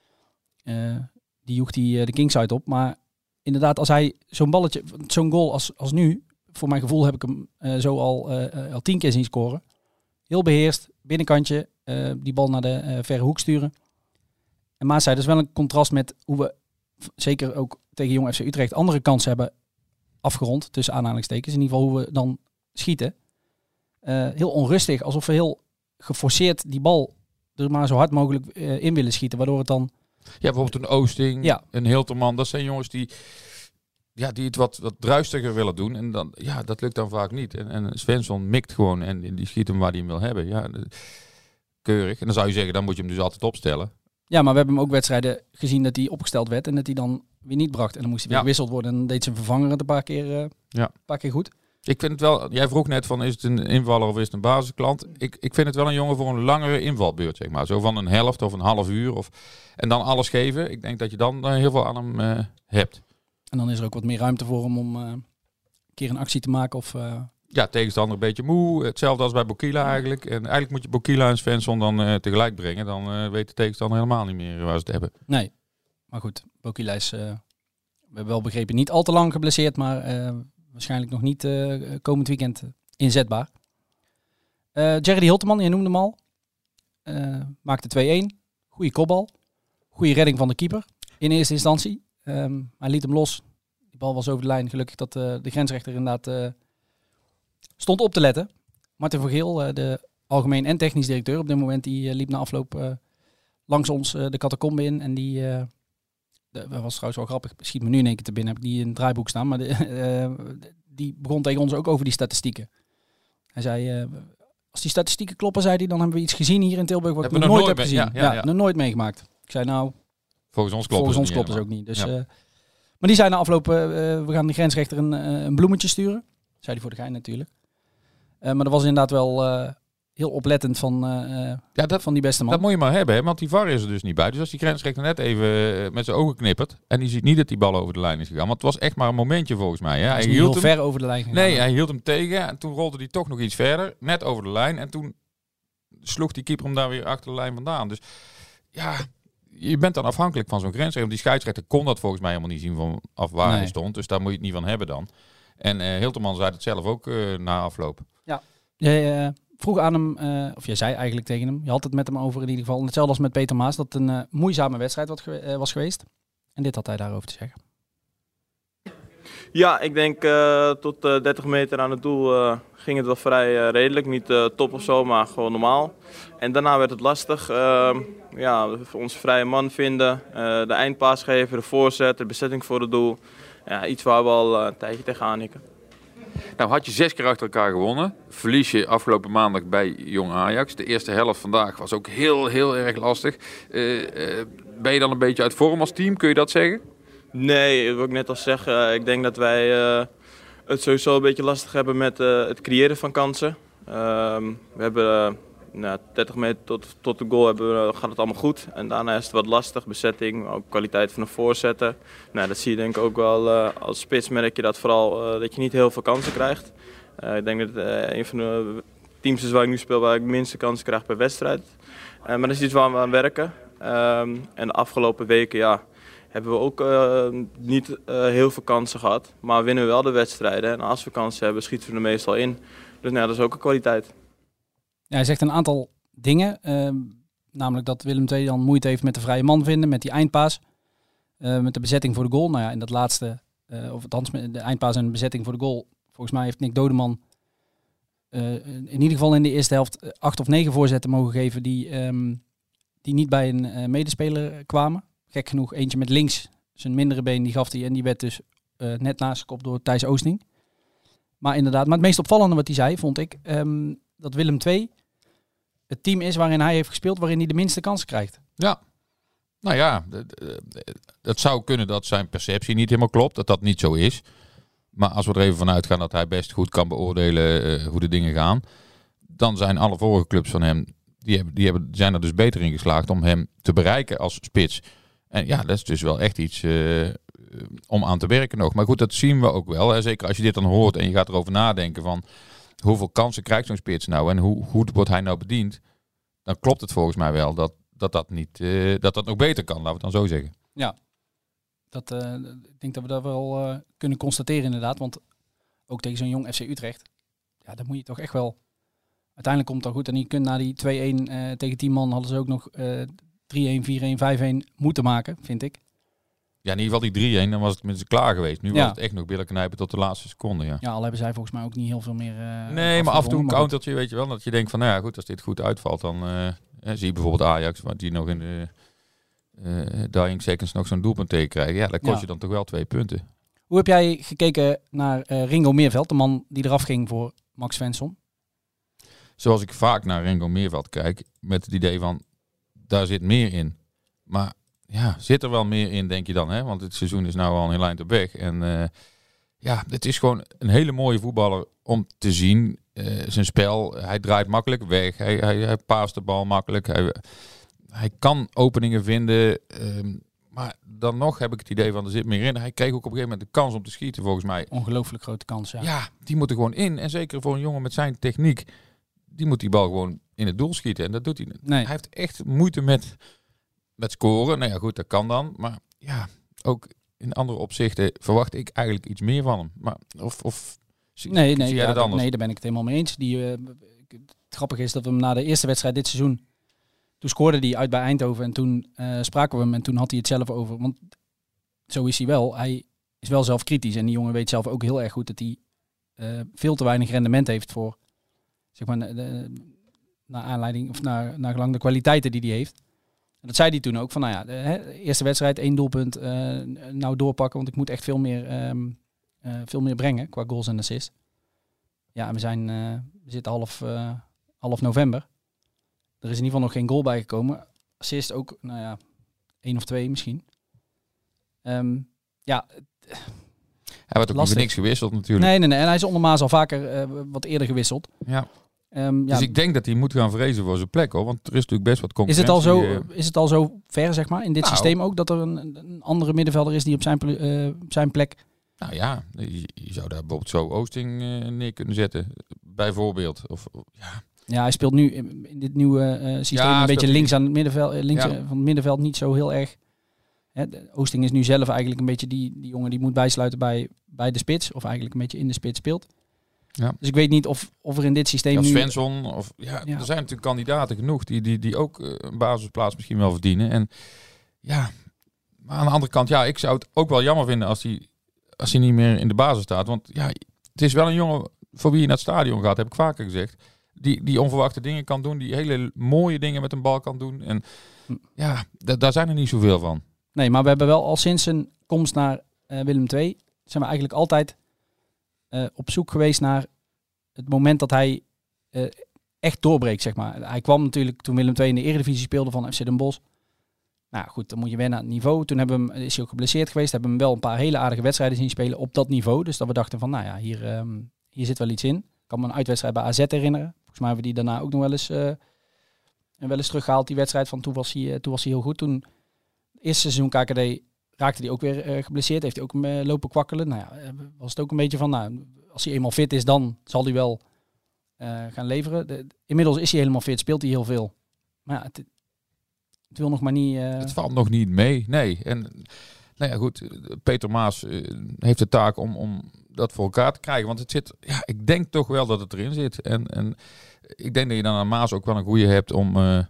uh, die joeg die, uh, de kingside op. Maar inderdaad, als hij zo'n balletje, zo'n goal als, als nu, voor mijn gevoel heb ik hem uh, zo al, uh, uh, al tien keer zien scoren. Heel beheerst, binnenkantje, uh, die bal naar de uh, verre hoek sturen. En Maas zei, dat is wel een contrast met hoe we zeker ook tegen Jong F C Utrecht andere kansen hebben afgerond, tussen aanhalingstekens. In ieder geval hoe we dan schieten. Uh, heel onrustig, alsof we heel geforceerd die bal er maar zo hard mogelijk uh, in willen schieten, waardoor het dan... Ja, bijvoorbeeld een Oosting, ja. een Hilterman, dat zijn jongens die, ja, die het wat, wat druistiger willen doen. En dan, ja, dat lukt dan vaak niet. En, en Svensson mikt gewoon en die schiet hem waar hij hem wil hebben. Ja, keurig. En dan zou je zeggen, dan moet je hem dus altijd opstellen. Ja, maar we hebben hem ook wedstrijden gezien dat hij opgesteld werd en dat hij dan weer niet bracht. En dan moest hij weer ja. gewisseld worden en dan deed zijn vervanger het een paar keer, uh, ja. een paar keer goed. Ik vind het wel, jij vroeg net van is het een invaller of is het een basisklant? Ik, ik vind het wel een jongen voor een langere invalbeurt, zeg maar. Zo van een helft of een half uur. Of, en dan alles geven. Ik denk dat je dan uh, heel veel aan hem uh, hebt. En dan is er ook wat meer ruimte voor hem om uh, een keer een actie te maken of... Uh... Ja, tegenstander een beetje moe. Hetzelfde als bij Bokila eigenlijk. En eigenlijk moet je Bokila en Svensson dan uh, tegelijk brengen. Dan uh, weet de tegenstander helemaal niet meer waar ze het hebben. Nee, maar goed. Bokila is, uh, we hebben wel begrepen, niet al te lang geblesseerd. Maar uh, waarschijnlijk nog niet uh, komend weekend inzetbaar. Uh, Jerry Hilterman, je noemde hem al. Uh, maakte twee-een. Goeie kopbal. Goeie redding van de keeper. In eerste instantie. Um, hij liet hem los. Die bal was over de lijn. Gelukkig dat uh, de grensrechter inderdaad... Uh, stond op te letten. Martin Vergeel, uh, de algemeen en technisch directeur op dit moment, die uh, liep na afloop uh, langs ons uh, de catacombe in. En die, uh, de, dat was trouwens wel grappig, schiet me nu in één keer te binnen, heb ik die in het draaiboek staan. Maar de, uh, die begon tegen ons ook over die statistieken. Hij zei, uh, als die statistieken kloppen, zei hij, dan hebben we iets gezien hier in Tilburg wat ik nog nooit heb gezien. Ja, ja, ja. ja, nog nooit meegemaakt. Ik zei nou, volgens ons klopt, volgens ons klopt het ook niet. Dus, ja. uh, maar die zei na afloop, uh, we gaan de grensrechter een, uh, een bloemetje sturen. Zei hij voor de gein natuurlijk. Uh, maar dat was inderdaad wel uh, heel oplettend van, uh, ja, dat, van die beste man. Dat moet je maar hebben, hè? Want die V A R is er dus niet bij. Dus als die grensrechter net even uh, met zijn ogen knippert en die ziet niet dat die bal over de lijn is gegaan. Want het was echt maar een momentje volgens mij. Hè? Hij, hij hield heel hem ver over de lijn gegaan. Nee, hij hield hem tegen en toen rolde hij toch nog iets verder, net over de lijn. En toen sloeg die keeper hem daar weer achter de lijn vandaan. Dus ja, je bent dan afhankelijk van zo'n grensrechter. Die scheidsrechter kon dat volgens mij helemaal niet zien vanaf waar nee. hij stond. Dus daar moet je het niet van hebben dan. En uh, Hilterman zei het zelf ook uh, na afloop. Ja, je uh, vroeg aan hem, uh, of jij zei eigenlijk tegen hem, je had het met hem over in ieder geval. Hetzelfde als met Peter Maas, dat het een uh, moeizame wedstrijd wat ge- uh, was geweest. En dit had hij daarover te zeggen. Ja, ik denk uh, tot uh, dertig meter aan het doel uh, ging het wel vrij uh, redelijk. Niet uh, top of zo, maar gewoon normaal. En daarna werd het lastig. Uh, ja, onze vrije man vinden, uh, de eindpaas geven, de voorzet, de bezetting voor het doel. Ja, iets waar we al uh, een tijdje tegenaan hikken. Nou had je zes keer achter elkaar gewonnen. Verlies je afgelopen maandag bij Jong Ajax. De eerste helft vandaag was ook heel, heel erg lastig. Uh, uh, ben je dan een beetje uit vorm als team? Kun je dat zeggen? Nee, dat wil ik net al zeggen. Ik denk dat wij uh, het sowieso een beetje lastig hebben met uh, het creëren van kansen. Uh, we hebben uh, nou, dertig meter tot, tot de goal hebben we, gaat het allemaal goed. En daarna is het wat lastig. Bezetting, ook kwaliteit van de voorzetten. Nou, dat zie je denk ik ook wel. Uh, als spits merk je dat vooral uh, dat je niet heel veel kansen krijgt. Uh, ik denk dat het uh, een van de teams is waar ik nu speel waar ik de minste kansen krijg per wedstrijd. Uh, maar dat is iets waar we aan werken. Uh, en de afgelopen weken ja, hebben we ook uh, niet uh, heel veel kansen gehad. Maar winnen we wel de wedstrijden. En als we kansen hebben, schieten we er meestal in. Dus nou, dat is ook een kwaliteit. Ja, hij zegt een aantal dingen. Uh, Namelijk dat Willem twee dan moeite heeft met de vrije man vinden, met die eindpaas. Uh, met de bezetting voor de goal. Nou ja, in dat laatste, uh, of althans met de eindpaas en de bezetting voor de goal. Volgens mij heeft Nick Dodeman uh, in ieder geval in de eerste helft acht of negen voorzetten mogen geven die, um, die niet bij een uh, medespeler kwamen. Gek genoeg, eentje met links, zijn mindere been, die gaf hij en die werd dus uh, net naast gekopt door Thijs Oosting. Maar inderdaad, maar het meest opvallende wat hij zei, vond ik, um, dat Willem twee het team is waarin hij heeft gespeeld, waarin hij de minste kansen krijgt. Ja, nou ja, het zou kunnen dat zijn perceptie niet helemaal klopt, dat dat niet zo is. Maar als we er even vanuit gaan dat hij best goed kan beoordelen uh, hoe de dingen gaan, dan zijn alle vorige clubs van hem, die, hebben, die hebben, zijn er dus beter in geslaagd om hem te bereiken als spits. En ja, dat is dus wel echt iets uh, om aan te werken nog. Maar goed, dat zien we ook wel. Hè. Zeker als je dit dan hoort en je gaat erover nadenken van hoeveel kansen krijgt zo'n spits nou en hoe goed wordt hij nou bediend, dan klopt het volgens mij wel dat dat, dat, niet, uh, dat dat nog beter kan, laten we het dan zo zeggen. Ja, dat, uh, ik denk dat we dat wel uh, kunnen constateren inderdaad. Want ook tegen zo'n jong F C Utrecht, ja, dan moet je toch echt wel. Uiteindelijk komt het al goed. En je kunt na die twee-een uh, tegen tien man hadden ze ook nog uh, drie-een, vier-een, vijf-een moeten maken, vind ik. Ja, in ieder geval die drie-een, dan was het minstens klaar geweest. Nu ja. was het echt nog billen knijpen tot de laatste seconde. Ja, ja al hebben zij volgens mij ook niet heel veel meer... Uh, nee, maar af en toe een countertje, weet je wel. Dat je denkt van, nou ja, goed, als dit goed uitvalt, dan uh, eh, zie je bijvoorbeeld Ajax, waar die nog in de uh, dying seconds nog zo'n doelpunt tegen krijgen. Ja, dan kost ja. je dan toch wel twee punten. Hoe heb jij gekeken naar uh, Ringo Meerveld, de man die eraf ging voor Max Svensson? Zoals ik vaak naar Ringo Meerveld kijk, met het idee van, daar zit meer in. Maar ja, zit er wel meer in, denk je dan, hè? Want het seizoen is nou al een heel eind op weg. En uh, ja, het is gewoon een hele mooie voetballer om te zien. Uh, zijn spel, hij draait makkelijk weg. Hij, hij, hij paast de bal makkelijk. Hij, hij kan openingen vinden. Uh, maar dan nog heb ik het idee van, er zit meer in. Hij kreeg ook op een gegeven moment de kans om te schieten, volgens mij. Ongelooflijk grote kans, ja. Ja, die moet er gewoon in. En zeker voor een jongen met zijn techniek, die moet die bal gewoon in het doel schieten. En dat doet hij niet. Nee. Hij heeft echt moeite met... Met scoren, nou ja goed, dat kan dan. Maar ja, ook in andere opzichten verwacht ik eigenlijk iets meer van hem. Maar of, of zie, nee, nee, zie jij ja, dat anders? Nee, daar ben ik het helemaal mee eens. Die, uh, het grappige is dat we hem na de eerste wedstrijd dit seizoen, toen scoorde hij uit bij Eindhoven en toen uh, spraken we hem en toen had hij het zelf over. Want zo is hij wel. Hij is wel zelf kritisch en die jongen weet zelf ook heel erg goed dat hij uh, veel te weinig rendement heeft voor, zeg maar, de, naar aanleiding of naar, naar gelang de kwaliteiten die hij heeft. En dat zei hij toen ook, van nou ja, de, hè, de eerste wedstrijd, één doelpunt, uh, nou doorpakken, want ik moet echt veel meer, um, uh, veel meer brengen qua goals en assists. Ja, en we zijn, uh, we zitten half, uh, half november. Er is in ieder geval nog geen goal bijgekomen. Assist ook, nou ja, één of twee misschien. Um, ja, hij werd ook niet voor niks gewisseld natuurlijk. Nee, nee, nee. En hij is onder Maas al vaker uh, wat eerder gewisseld. Ja. Um, dus ja, ik denk dat hij moet gaan vrezen voor zijn plek, hoor. Want er is natuurlijk best wat concurrentie. Is het al zo, is het al zo ver, zeg maar, in dit nou, systeem ook, dat er een, een andere middenvelder is die op zijn, uh, op zijn plek... Nou ja, je, je zou daar bijvoorbeeld zo Oosting uh, neer kunnen zetten, bijvoorbeeld. Of, of, ja. ja, hij speelt nu in, in dit nieuwe uh, systeem ja, een beetje links aan het middenveld, uh, links ja. van het middenveld niet zo heel erg. Hè, Oosting is nu zelf eigenlijk een beetje die, die jongen die moet bijsluiten bij, bij de spits, of eigenlijk een beetje in de spits speelt. Ja. Dus ik weet niet of, of er in dit systeem ja, nu... Svensson, of ja, ja, er zijn natuurlijk kandidaten genoeg die, die, die ook uh, een basisplaats misschien wel verdienen. En ja, maar aan de andere kant, ja, ik zou het ook wel jammer vinden als hij als hij niet meer in de basis staat. Want ja, het is wel een jongen voor wie je naar het stadion gaat, heb ik vaker gezegd. Die, die onverwachte dingen kan doen, die hele mooie dingen met een bal kan doen. En ja, d- daar zijn er niet zoveel van. Nee, maar we hebben wel al sinds zijn komst naar uh, Willem twee, zijn we eigenlijk altijd uh, op zoek geweest naar het moment dat hij uh, echt doorbreekt, zeg maar. Hij kwam natuurlijk toen Willem twee in de Eredivisie speelde van F C Den Bosch. Nou goed, dan moet je wennen aan het niveau. Toen hebben we hem, is hij ook geblesseerd geweest. Hebben we hem wel een paar hele aardige wedstrijden zien spelen op dat niveau. Dus dat we dachten van, nou ja, hier, um, hier zit wel iets in. Ik kan me een uitwedstrijd bij A Z herinneren. Volgens mij hebben we die daarna ook nog wel eens, uh, wel eens teruggehaald, die wedstrijd. Van toen was hij, uh, toen was hij heel goed. Toen, het eerste seizoen K K D, raakte hij ook weer uh, geblesseerd. Heeft hij ook uh, lopen kwakkelen. Nou ja, was het ook een beetje van, nou, als hij eenmaal fit is, dan zal hij wel uh, gaan leveren. De, inmiddels is hij helemaal fit, speelt hij heel veel. Maar ja, het, Het wil nog maar niet... Uh... Het valt nog niet mee, nee. En nou ja, goed, Peter Maas uh, heeft de taak om, om dat voor elkaar te krijgen. Want het zit, ja, ik denk toch wel dat het erin zit. En, en ik denk dat je dan aan Maas ook wel een goede hebt om, uh,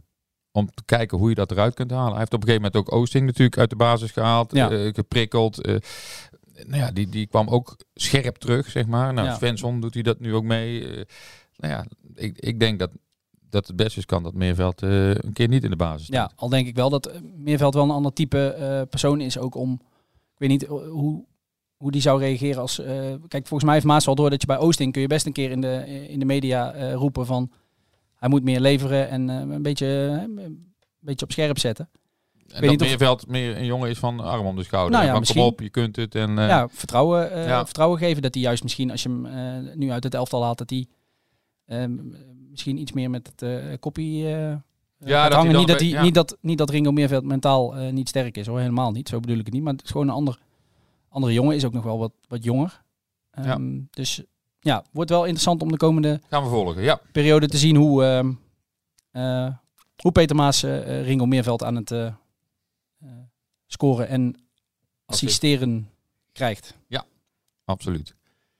om te kijken hoe je dat eruit kunt halen. Hij heeft op een gegeven moment ook Oosting natuurlijk uit de basis gehaald, Ja. uh, geprikkeld. Uh, nou ja, die, die kwam ook scherp terug, zeg maar. Nou, Ja. Svensson doet hij dat nu ook mee. Uh, nou ja, ik, ik denk dat, dat het best is kan dat Meerveld uh, een keer niet in de basis staat. Ja, al denk ik wel dat Meerveld wel een ander type uh, persoon is. Ook om, ik weet niet hoe, hoe die zou reageren als... Uh, kijk, volgens mij heeft Maas wel door dat je bij Oosting kun je best een keer in de, in de media uh, roepen van... Hij moet meer leveren en uh, een, beetje, uh, een beetje op scherp zetten. En dat Meerveld of... meer een jongen is van arm om de schouder. Nou ja, van, misschien. kom op, je kunt het. En, uh... Ja, vertrouwen, uh, ja. vertrouwen geven dat hij juist misschien, als je hem uh, nu uit het elftal haalt, dat hij uh, misschien iets meer met het uh, koppie uh, ja, gaat dat hangen. Niet dat, hij, ja. niet, dat, niet dat Ringo Meerveld mentaal uh, niet sterk is, hoor, helemaal niet. Zo bedoel ik het niet. Maar het is gewoon een ander, andere jongen, is ook nog wel wat, wat jonger. Um, ja. Dus ja, wordt wel interessant om de komende Gaan we volgen, ja. periode te zien hoe, uh, uh, hoe Peter Maas uh, Ringo Meerveld aan het uh, uh, scoren en assisteren krijgt. Ja, absoluut.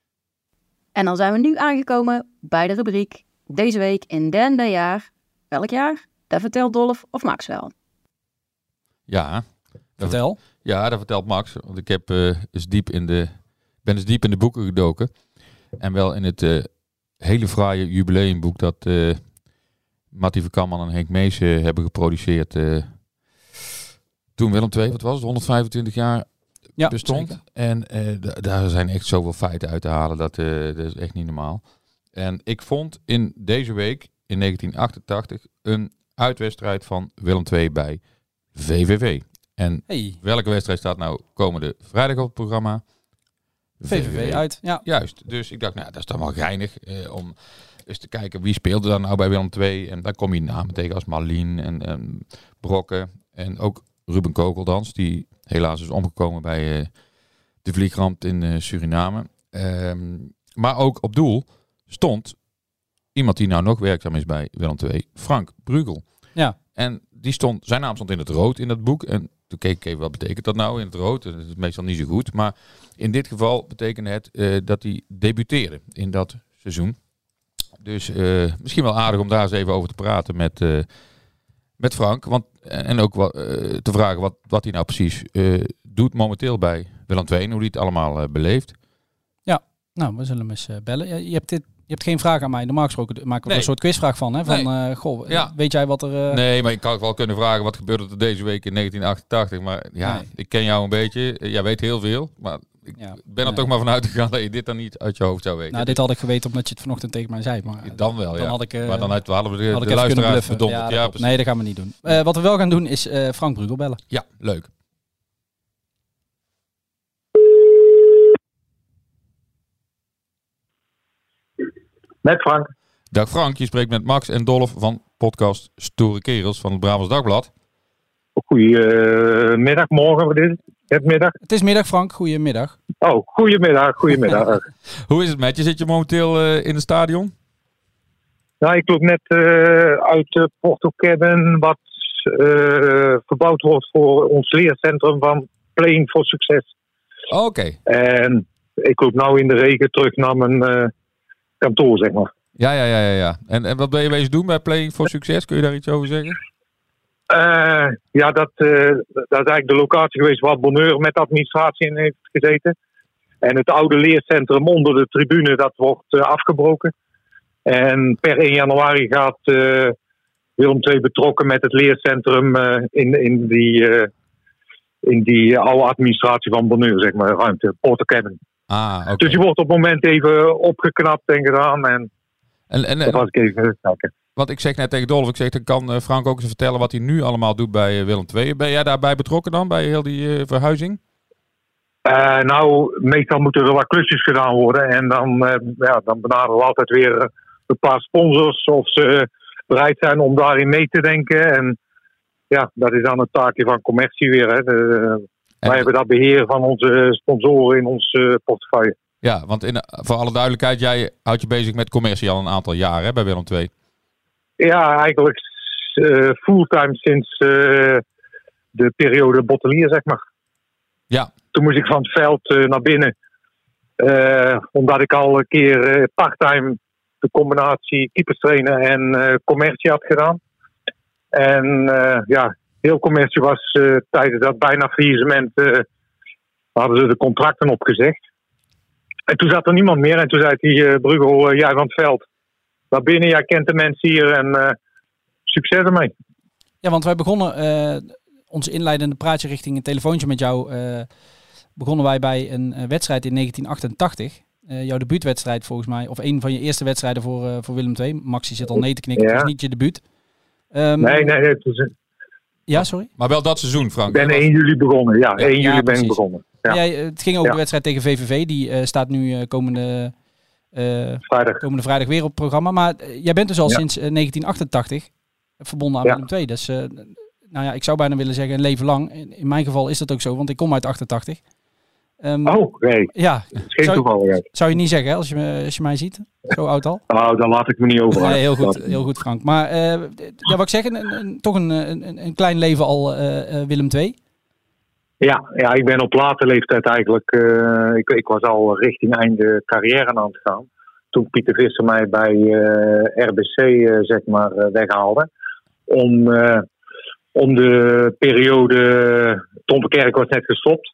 En dan zijn we nu aangekomen bij de rubriek Deze week in derde jaar. Welk jaar? Dat vertelt Dolf of Max wel. Ja. Vertel. Ja, dat vertelt Max. Want ik heb, uh, eens diep in de, ben eens diep in de boeken gedoken. En wel in het uh, hele fraaie jubileumboek dat uh, Mattie Verkamman en Henk Mees uh, hebben geproduceerd. Uh, toen Willem twee, wat was het, honderdvijfentwintig jaar ja, bestond. Zeker. En uh, d- daar zijn echt zoveel feiten uit te halen. Dat, uh, dat is echt niet normaal. En ik vond in deze week, in negentien achtentachtig, een uitwedstrijd van Willem twee bij V V V. En hey. welke wedstrijd staat nou komende vrijdag op het programma? V V V uit, ja. Juist, dus ik dacht, nou, dat is dan wel geinig eh, om eens te kijken wie speelde dan nou bij Willem twee. En dan kom je namen tegen als Marlien en, en Brokken en ook Ruben Kogeldans, die helaas is omgekomen bij uh, de vliegramp in uh, Suriname. Um, maar ook op doel stond iemand die nou nog werkzaam is bij Willem twee, Frank Brugel. Ja. En die stond, zijn naam stond in het rood in dat boek. En toen keek ik even, wat betekent dat nou in het rood? Dat is meestal niet zo goed. Maar in dit geval betekende het uh, dat hij debuteerde in dat seizoen. Dus uh, misschien wel aardig om daar eens even over te praten met, uh, met Frank. Want, en ook wat, uh, te vragen wat, wat hij nou precies uh, doet momenteel bij Willem twee. En hoe hij het allemaal uh, beleeft. Ja, nou, we zullen hem eens uh, bellen. Je, je hebt dit... Je hebt geen vraag aan mij. Normaal gesproken maken we nee. er een soort quizvraag van. Hè? Van, nee. uh, goh, ja. weet jij wat er... Uh... Nee, maar ik kan wel kunnen vragen wat gebeurde er deze week in negentien achtentachtig. Maar ja, nee. ik ken jou een beetje. Jij weet heel veel. Maar ik ja. ben er nee. toch maar vanuit gegaan dat je dit dan niet uit je hoofd zou weten. Nou, dit had ik geweten omdat je het vanochtend tegen mij zei. Maar, dan wel, dan ja. had ik, uh, maar dan uit, hadden we de, had de luisteraars verdonderd. Ja, ja, dat, nee, dat gaan we niet doen. Uh, wat we wel gaan doen is uh, Frank Brugel bellen. Ja, leuk. Met Frank. Dag Frank, je spreekt met Max en Dolf van podcast Stoere Kerels van het Brabants Dagblad. Goedemiddag, morgen, wat is het? Het middag? Het is middag Frank, goedemiddag. Oh, goedemiddag, goedemiddag. Hoe is het met je? Zit je momenteel uh, in het stadion? Nou, ik loop net uh, uit de Porto Cabin, wat uh, verbouwd wordt voor ons leercentrum van Playing for Success. Oké. Okay. En ik loop nou in de regen terug naar mijn uh, kantoor, zeg maar. Ja, ja, ja, ja. ja. En, en wat ben je bezig doen bij Playing for Success? Kun je daar iets over zeggen? Uh, ja, dat, uh, dat is eigenlijk de locatie geweest waar Bonheur met de administratie in heeft gezeten. En het oude leercentrum onder de tribune, dat wordt uh, afgebroken. En per één januari gaat uh, Willem twee betrokken met het leercentrum uh, in, in die, uh, in die oude administratie van Bonheur, zeg maar, ruimte, Porto Cabin. Ah, okay. Dus die wordt op het moment even opgeknapt en gedaan. En, en, en, dat was ik even kijken. Want ik zeg net tegen Dolf, ik zeg, dan kan Frank ook eens vertellen wat hij nu allemaal doet bij Willem twee. Ben jij daarbij betrokken dan, bij heel die uh, verhuizing? Uh, nou, meestal moeten er wat klusjes gedaan worden. En dan, uh, ja, dan benaderen we altijd weer een paar sponsors of ze bereid zijn om daarin mee te denken. En ja, dat is dan het taakje van commercie weer. Hè. De, wij en... hebben dat beheer van onze sponsoren in ons uh, portefeuille. Ja, want in, voor alle duidelijkheid, jij houdt je bezig met commercie al een aantal jaar hè, bij Willem twee. Ja, eigenlijk uh, fulltime sinds uh, de periode bottelier, zeg maar. Ja. Toen moest ik van het veld uh, naar binnen. Uh, omdat ik al een keer uh, parttime de combinatie keepers trainen en uh, commercie had gedaan. En uh, ja, heel commercie was uh, tijdens dat bijna faillissement, uh, hadden ze de contracten opgezegd. En toen zat er niemand meer en toen zei hij, uh, Bruegel, uh, jij van het veld. Daar binnen, jij kent de mensen hier en uh, succes ermee. Ja, want wij begonnen uh, ons inleidende praatje richting een telefoontje met jou. Uh, begonnen wij bij een uh, wedstrijd in negentien achtentachtig. Uh, jouw debuutwedstrijd volgens mij, of een van je eerste wedstrijden voor, uh, voor Willem twee. Maxi zit al nee te knikken, ja. Het was niet je debuut. Um, nee, nee, het is een... Ja, sorry? Maar wel dat seizoen, Frank. Ik ben één juli begonnen, ja. ja één juli ja, ben ik begonnen. Ja. Ja, het ging over ja. de wedstrijd tegen V V V. Die uh, staat nu uh, komende, uh, vrijdag. komende vrijdag weer op het programma. Maar uh, jij bent dus al ja. sinds uh, negentien achtentachtig verbonden aan ja. Willem twee. Dus, uh, nou ja, ik zou bijna willen zeggen een leven lang. In, in mijn geval is dat ook zo, want ik kom uit achtentachtig. Um, oh, nee. Ja. Geen zou, toevalligheid. Zou je niet zeggen, hè, als je, me, als je mij ziet? Zo oud al? Nou, dan laat ik me niet over. Nee, heel goed, heel goed, Frank. Maar uh, ja, wat ik zeg, een, een, toch een, een, een klein leven al uh, uh, Willem twee. Ja, ja, ik ben op late leeftijd eigenlijk... Uh, ik, ik was al richting einde carrière aan het gaan. Toen Pieter Visser mij bij uh, R B C uh, zeg maar, uh, weghaalde. Om, uh, om de periode... Tom Verkerk was net gestopt.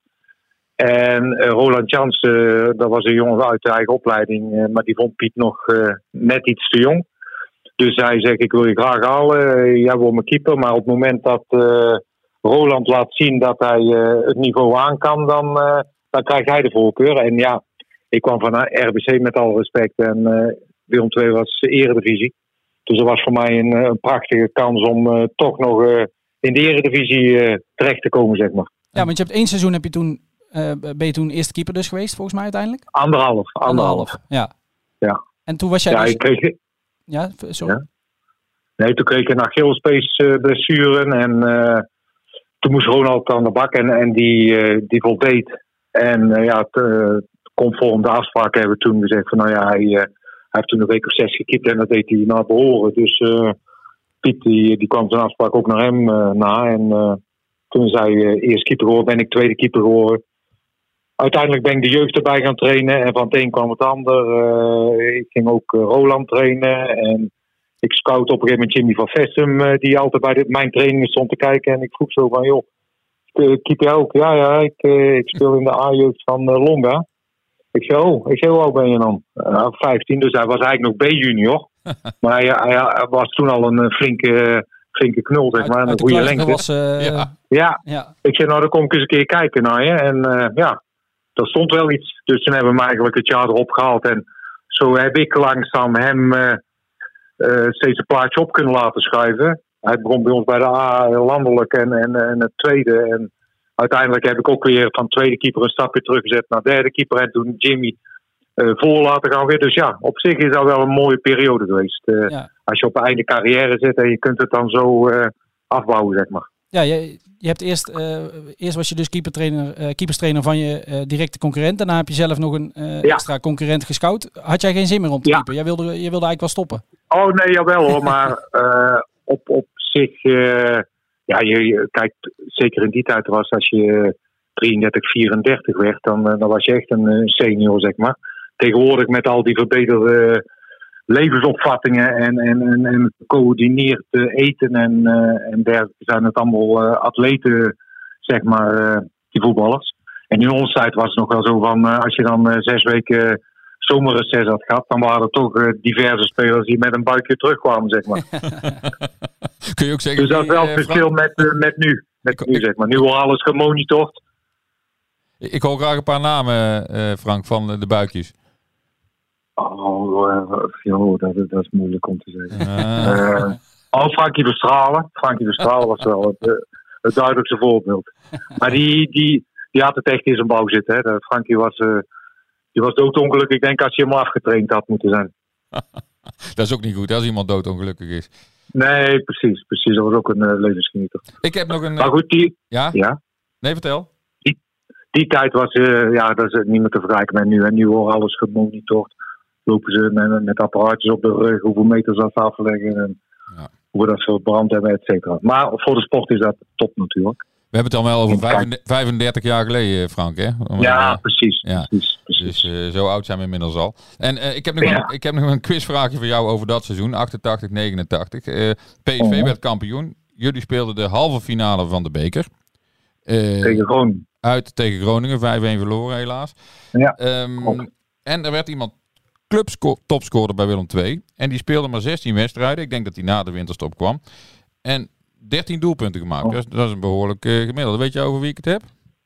En uh, Roland Jansen, uh, dat was een jongen uit de eigen opleiding. Uh, maar die vond Piet nog uh, net iets te jong. Dus hij zegt, ik wil je graag halen. Uh, jij wordt mijn keeper. Maar op het moment dat... Uh, Roland laat zien dat hij uh, het niveau aan kan, dan, uh, dan krijgt hij de voorkeur. En ja, ik kwam van R B C met alle respect en uh, Willem twee was eredivisie. Dus dat was voor mij een, een prachtige kans om uh, toch nog uh, in de eredivisie uh, terecht te komen, zeg maar. Ja, want je hebt één seizoen, heb je toen, uh, ben je toen eerste keeper dus geweest, volgens mij uiteindelijk? Anderhalf. Anderhalf, anderhalf ja. ja. En toen was jij ja, dus... ik kreeg... Ja, sorry. Ja. Nee, toen kreeg ik een Achillespees uh, blessure en... Uh, Toen moest Ronald aan de bak en, en die, uh, die voldeed. En uh, ja, t, uh, conform de afspraken hebben we toen gezegd van nou ja, hij, uh, hij heeft toen een week of zes gekiept en dat deed hij naar behoren. Dus uh, Piet die, die kwam zijn afspraak ook naar hem uh, na. En uh, toen is hij uh, eerst keeper geworden, ben ik tweede keeper geworden. Uiteindelijk ben ik de jeugd erbij gaan trainen en van het een kwam het ander. Uh, ik ging ook uh, Roland trainen en... Ik scout op een gegeven moment Jimmy van Vessem, die altijd bij de, mijn trainingen stond te kijken. En ik vroeg zo van, joh, keep jij ook? Ja, ja, ik, ik speel in de A-jeugd van Longa. Ik zei, oh, ik zei, hoe oud ben je dan? Uh, vijftien, dus hij was eigenlijk nog B-junior. Maar hij, hij, hij was toen al een flinke, flinke knul, zeg maar. Een goede lengte. Was, uh, ja. Ja. ja, ik zei, nou dan kom ik eens een keer kijken naar je. En uh, ja, er stond wel iets. Dus toen hebben we hem eigenlijk het jaar erop gehaald. En zo heb ik langzaam hem... Uh, Uh, steeds een plaatje op kunnen laten schuiven. Hij begon bij ons bij de A landelijk en, en, en het tweede. En uiteindelijk heb ik ook weer van tweede keeper een stapje teruggezet naar derde keeper. En toen Jimmy uh, voor laten gaan weer. Dus ja, op zich is dat wel een mooie periode geweest. Uh, ja. Als je op einde carrière zit en je kunt het dan zo uh, afbouwen, zeg maar. Ja, je, je hebt eerst, uh, eerst was je dus keepertrainer, uh, keeperstrainer van je uh, directe concurrent. Daarna heb je zelf nog een uh, ja. extra concurrent gescout. Had jij geen zin meer om te ja. keeper? Jij wilde, je wilde eigenlijk wel stoppen. Oh nee, jawel hoor. Maar uh, op, op zich, uh, ja, je, je, kijk, zeker in die tijd was als je drieëndertig, vierendertig werd, dan, uh, dan was je echt een, een senior, zeg maar. Tegenwoordig met al die verbeterde levensopvattingen en, en, en, en gecoördineerd eten en, uh, en dergelijke zijn het allemaal uh, atleten, zeg maar, uh, die voetballers. En in onze tijd was het nog wel zo van, uh, als je dan uh, zes weken uh, zomerreces had gehad, dan waren er toch uh, diverse spelers die met een buikje terugkwamen, zeg maar. Kun je ook zeggen... Dus dat is wel het verschil met, uh, met nu. Met ik, nu, zeg maar. Nu wordt alles gemonitord. Ik, ik hoor graag een paar namen, uh, Frank, van de buikjes. Oh, uh, joh, dat, dat is moeilijk om te zeggen. Uh. Uh, oh, Frankie Verstralen. Frankie Verstralen was wel het, uh, het duidelijkste voorbeeld. Maar die, die, die had het echt in zijn bouw zitten. Hè. Frankie was, uh, die was doodongelukkig. Ik denk als hij hem afgetraind had moeten zijn. Dat is ook niet goed als iemand doodongelukkig is. Nee, precies. precies. Dat was ook een uh, levensgenieter. Ik heb nog een... Maar goed, die... Ja? ja? Nee, vertel. Die, die tijd was, uh, ja, dat is niet meer te vergelijken met nu. En nu wordt alles gemonitord. Lopen ze met, met apparaatjes op de rug, hoeveel meters dat afleggen en ja. hoe dat veel brand hebben, et cetera. Maar voor de sport is dat top natuurlijk. We hebben het dan wel over vijfendertig jaar geleden, Frank, hè? Om ja, uh, precies, ja. precies, precies. Dus uh, zo oud zijn we inmiddels al. En uh, ik, heb nog ja. een, ik heb nog een quizvraagje voor jou over dat seizoen, achtentachtig negenentachtig. Uh, P S V oh. werd kampioen. jullie speelden de halve finale van de beker. Uh, tegen Groningen. Uit tegen Groningen, vijf-een verloren helaas. Ja, um, en er werd iemand clubtopscorer bij Willem twee. En die speelde maar zestien wedstrijden. Ik denk dat hij na de winterstop kwam. En dertien doelpunten gemaakt. Oh. Dat, is, dat is een behoorlijk uh, gemiddelde. Weet je over wie ik het heb?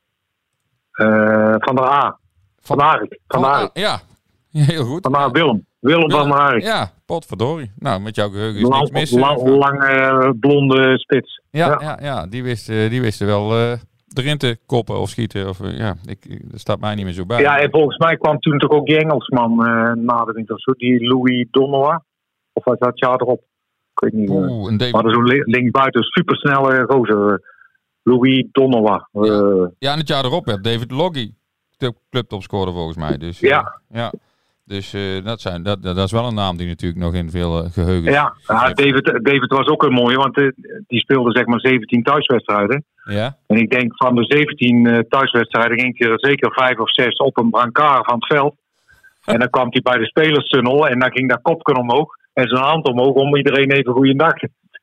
Uh, van der A. Van der Arik. Van der Arik. Ja, heel goed. Van der Willem. Willem, Willem van der Arik. Ja, potverdorie. Nou, met jouw geheugen is lang, niks mis. Lang, lange, uh, blonde spits. Ja, ja. ja, ja die wisten die wist wel uh, erin te koppen of schieten. Of, uh, ja, ik, ik, dat staat mij niet meer zo bij. Ja, en volgens mij kwam toen toch ook die Engelsman uh, na de winter. Zo, die Louis Donovan. Of was dat jaar erop? Ik weet niet. Oeh, een David... Maar zo'n linksbuiten, supersnelle gozer. Louis Donovan. Uh, ja. ja, en het jaar erop werd David Loggy clubtopscorer volgens mij. Dus, ja. Uh, ja. Dus uh, dat, zijn, dat, dat is wel een naam die natuurlijk nog in veel uh, geheugen... Ja, ja David, David was ook een mooie, want uh, die speelde zeg maar zeventien thuiswedstrijden. Ja. En ik denk van de zeventien uh, thuiswedstrijden ging hij er zeker vijf of zes op een brancard van het veld. En dan kwam hij bij de spelerstunnel en dan ging dat kopje omhoog en zijn hand omhoog om iedereen even goeiedag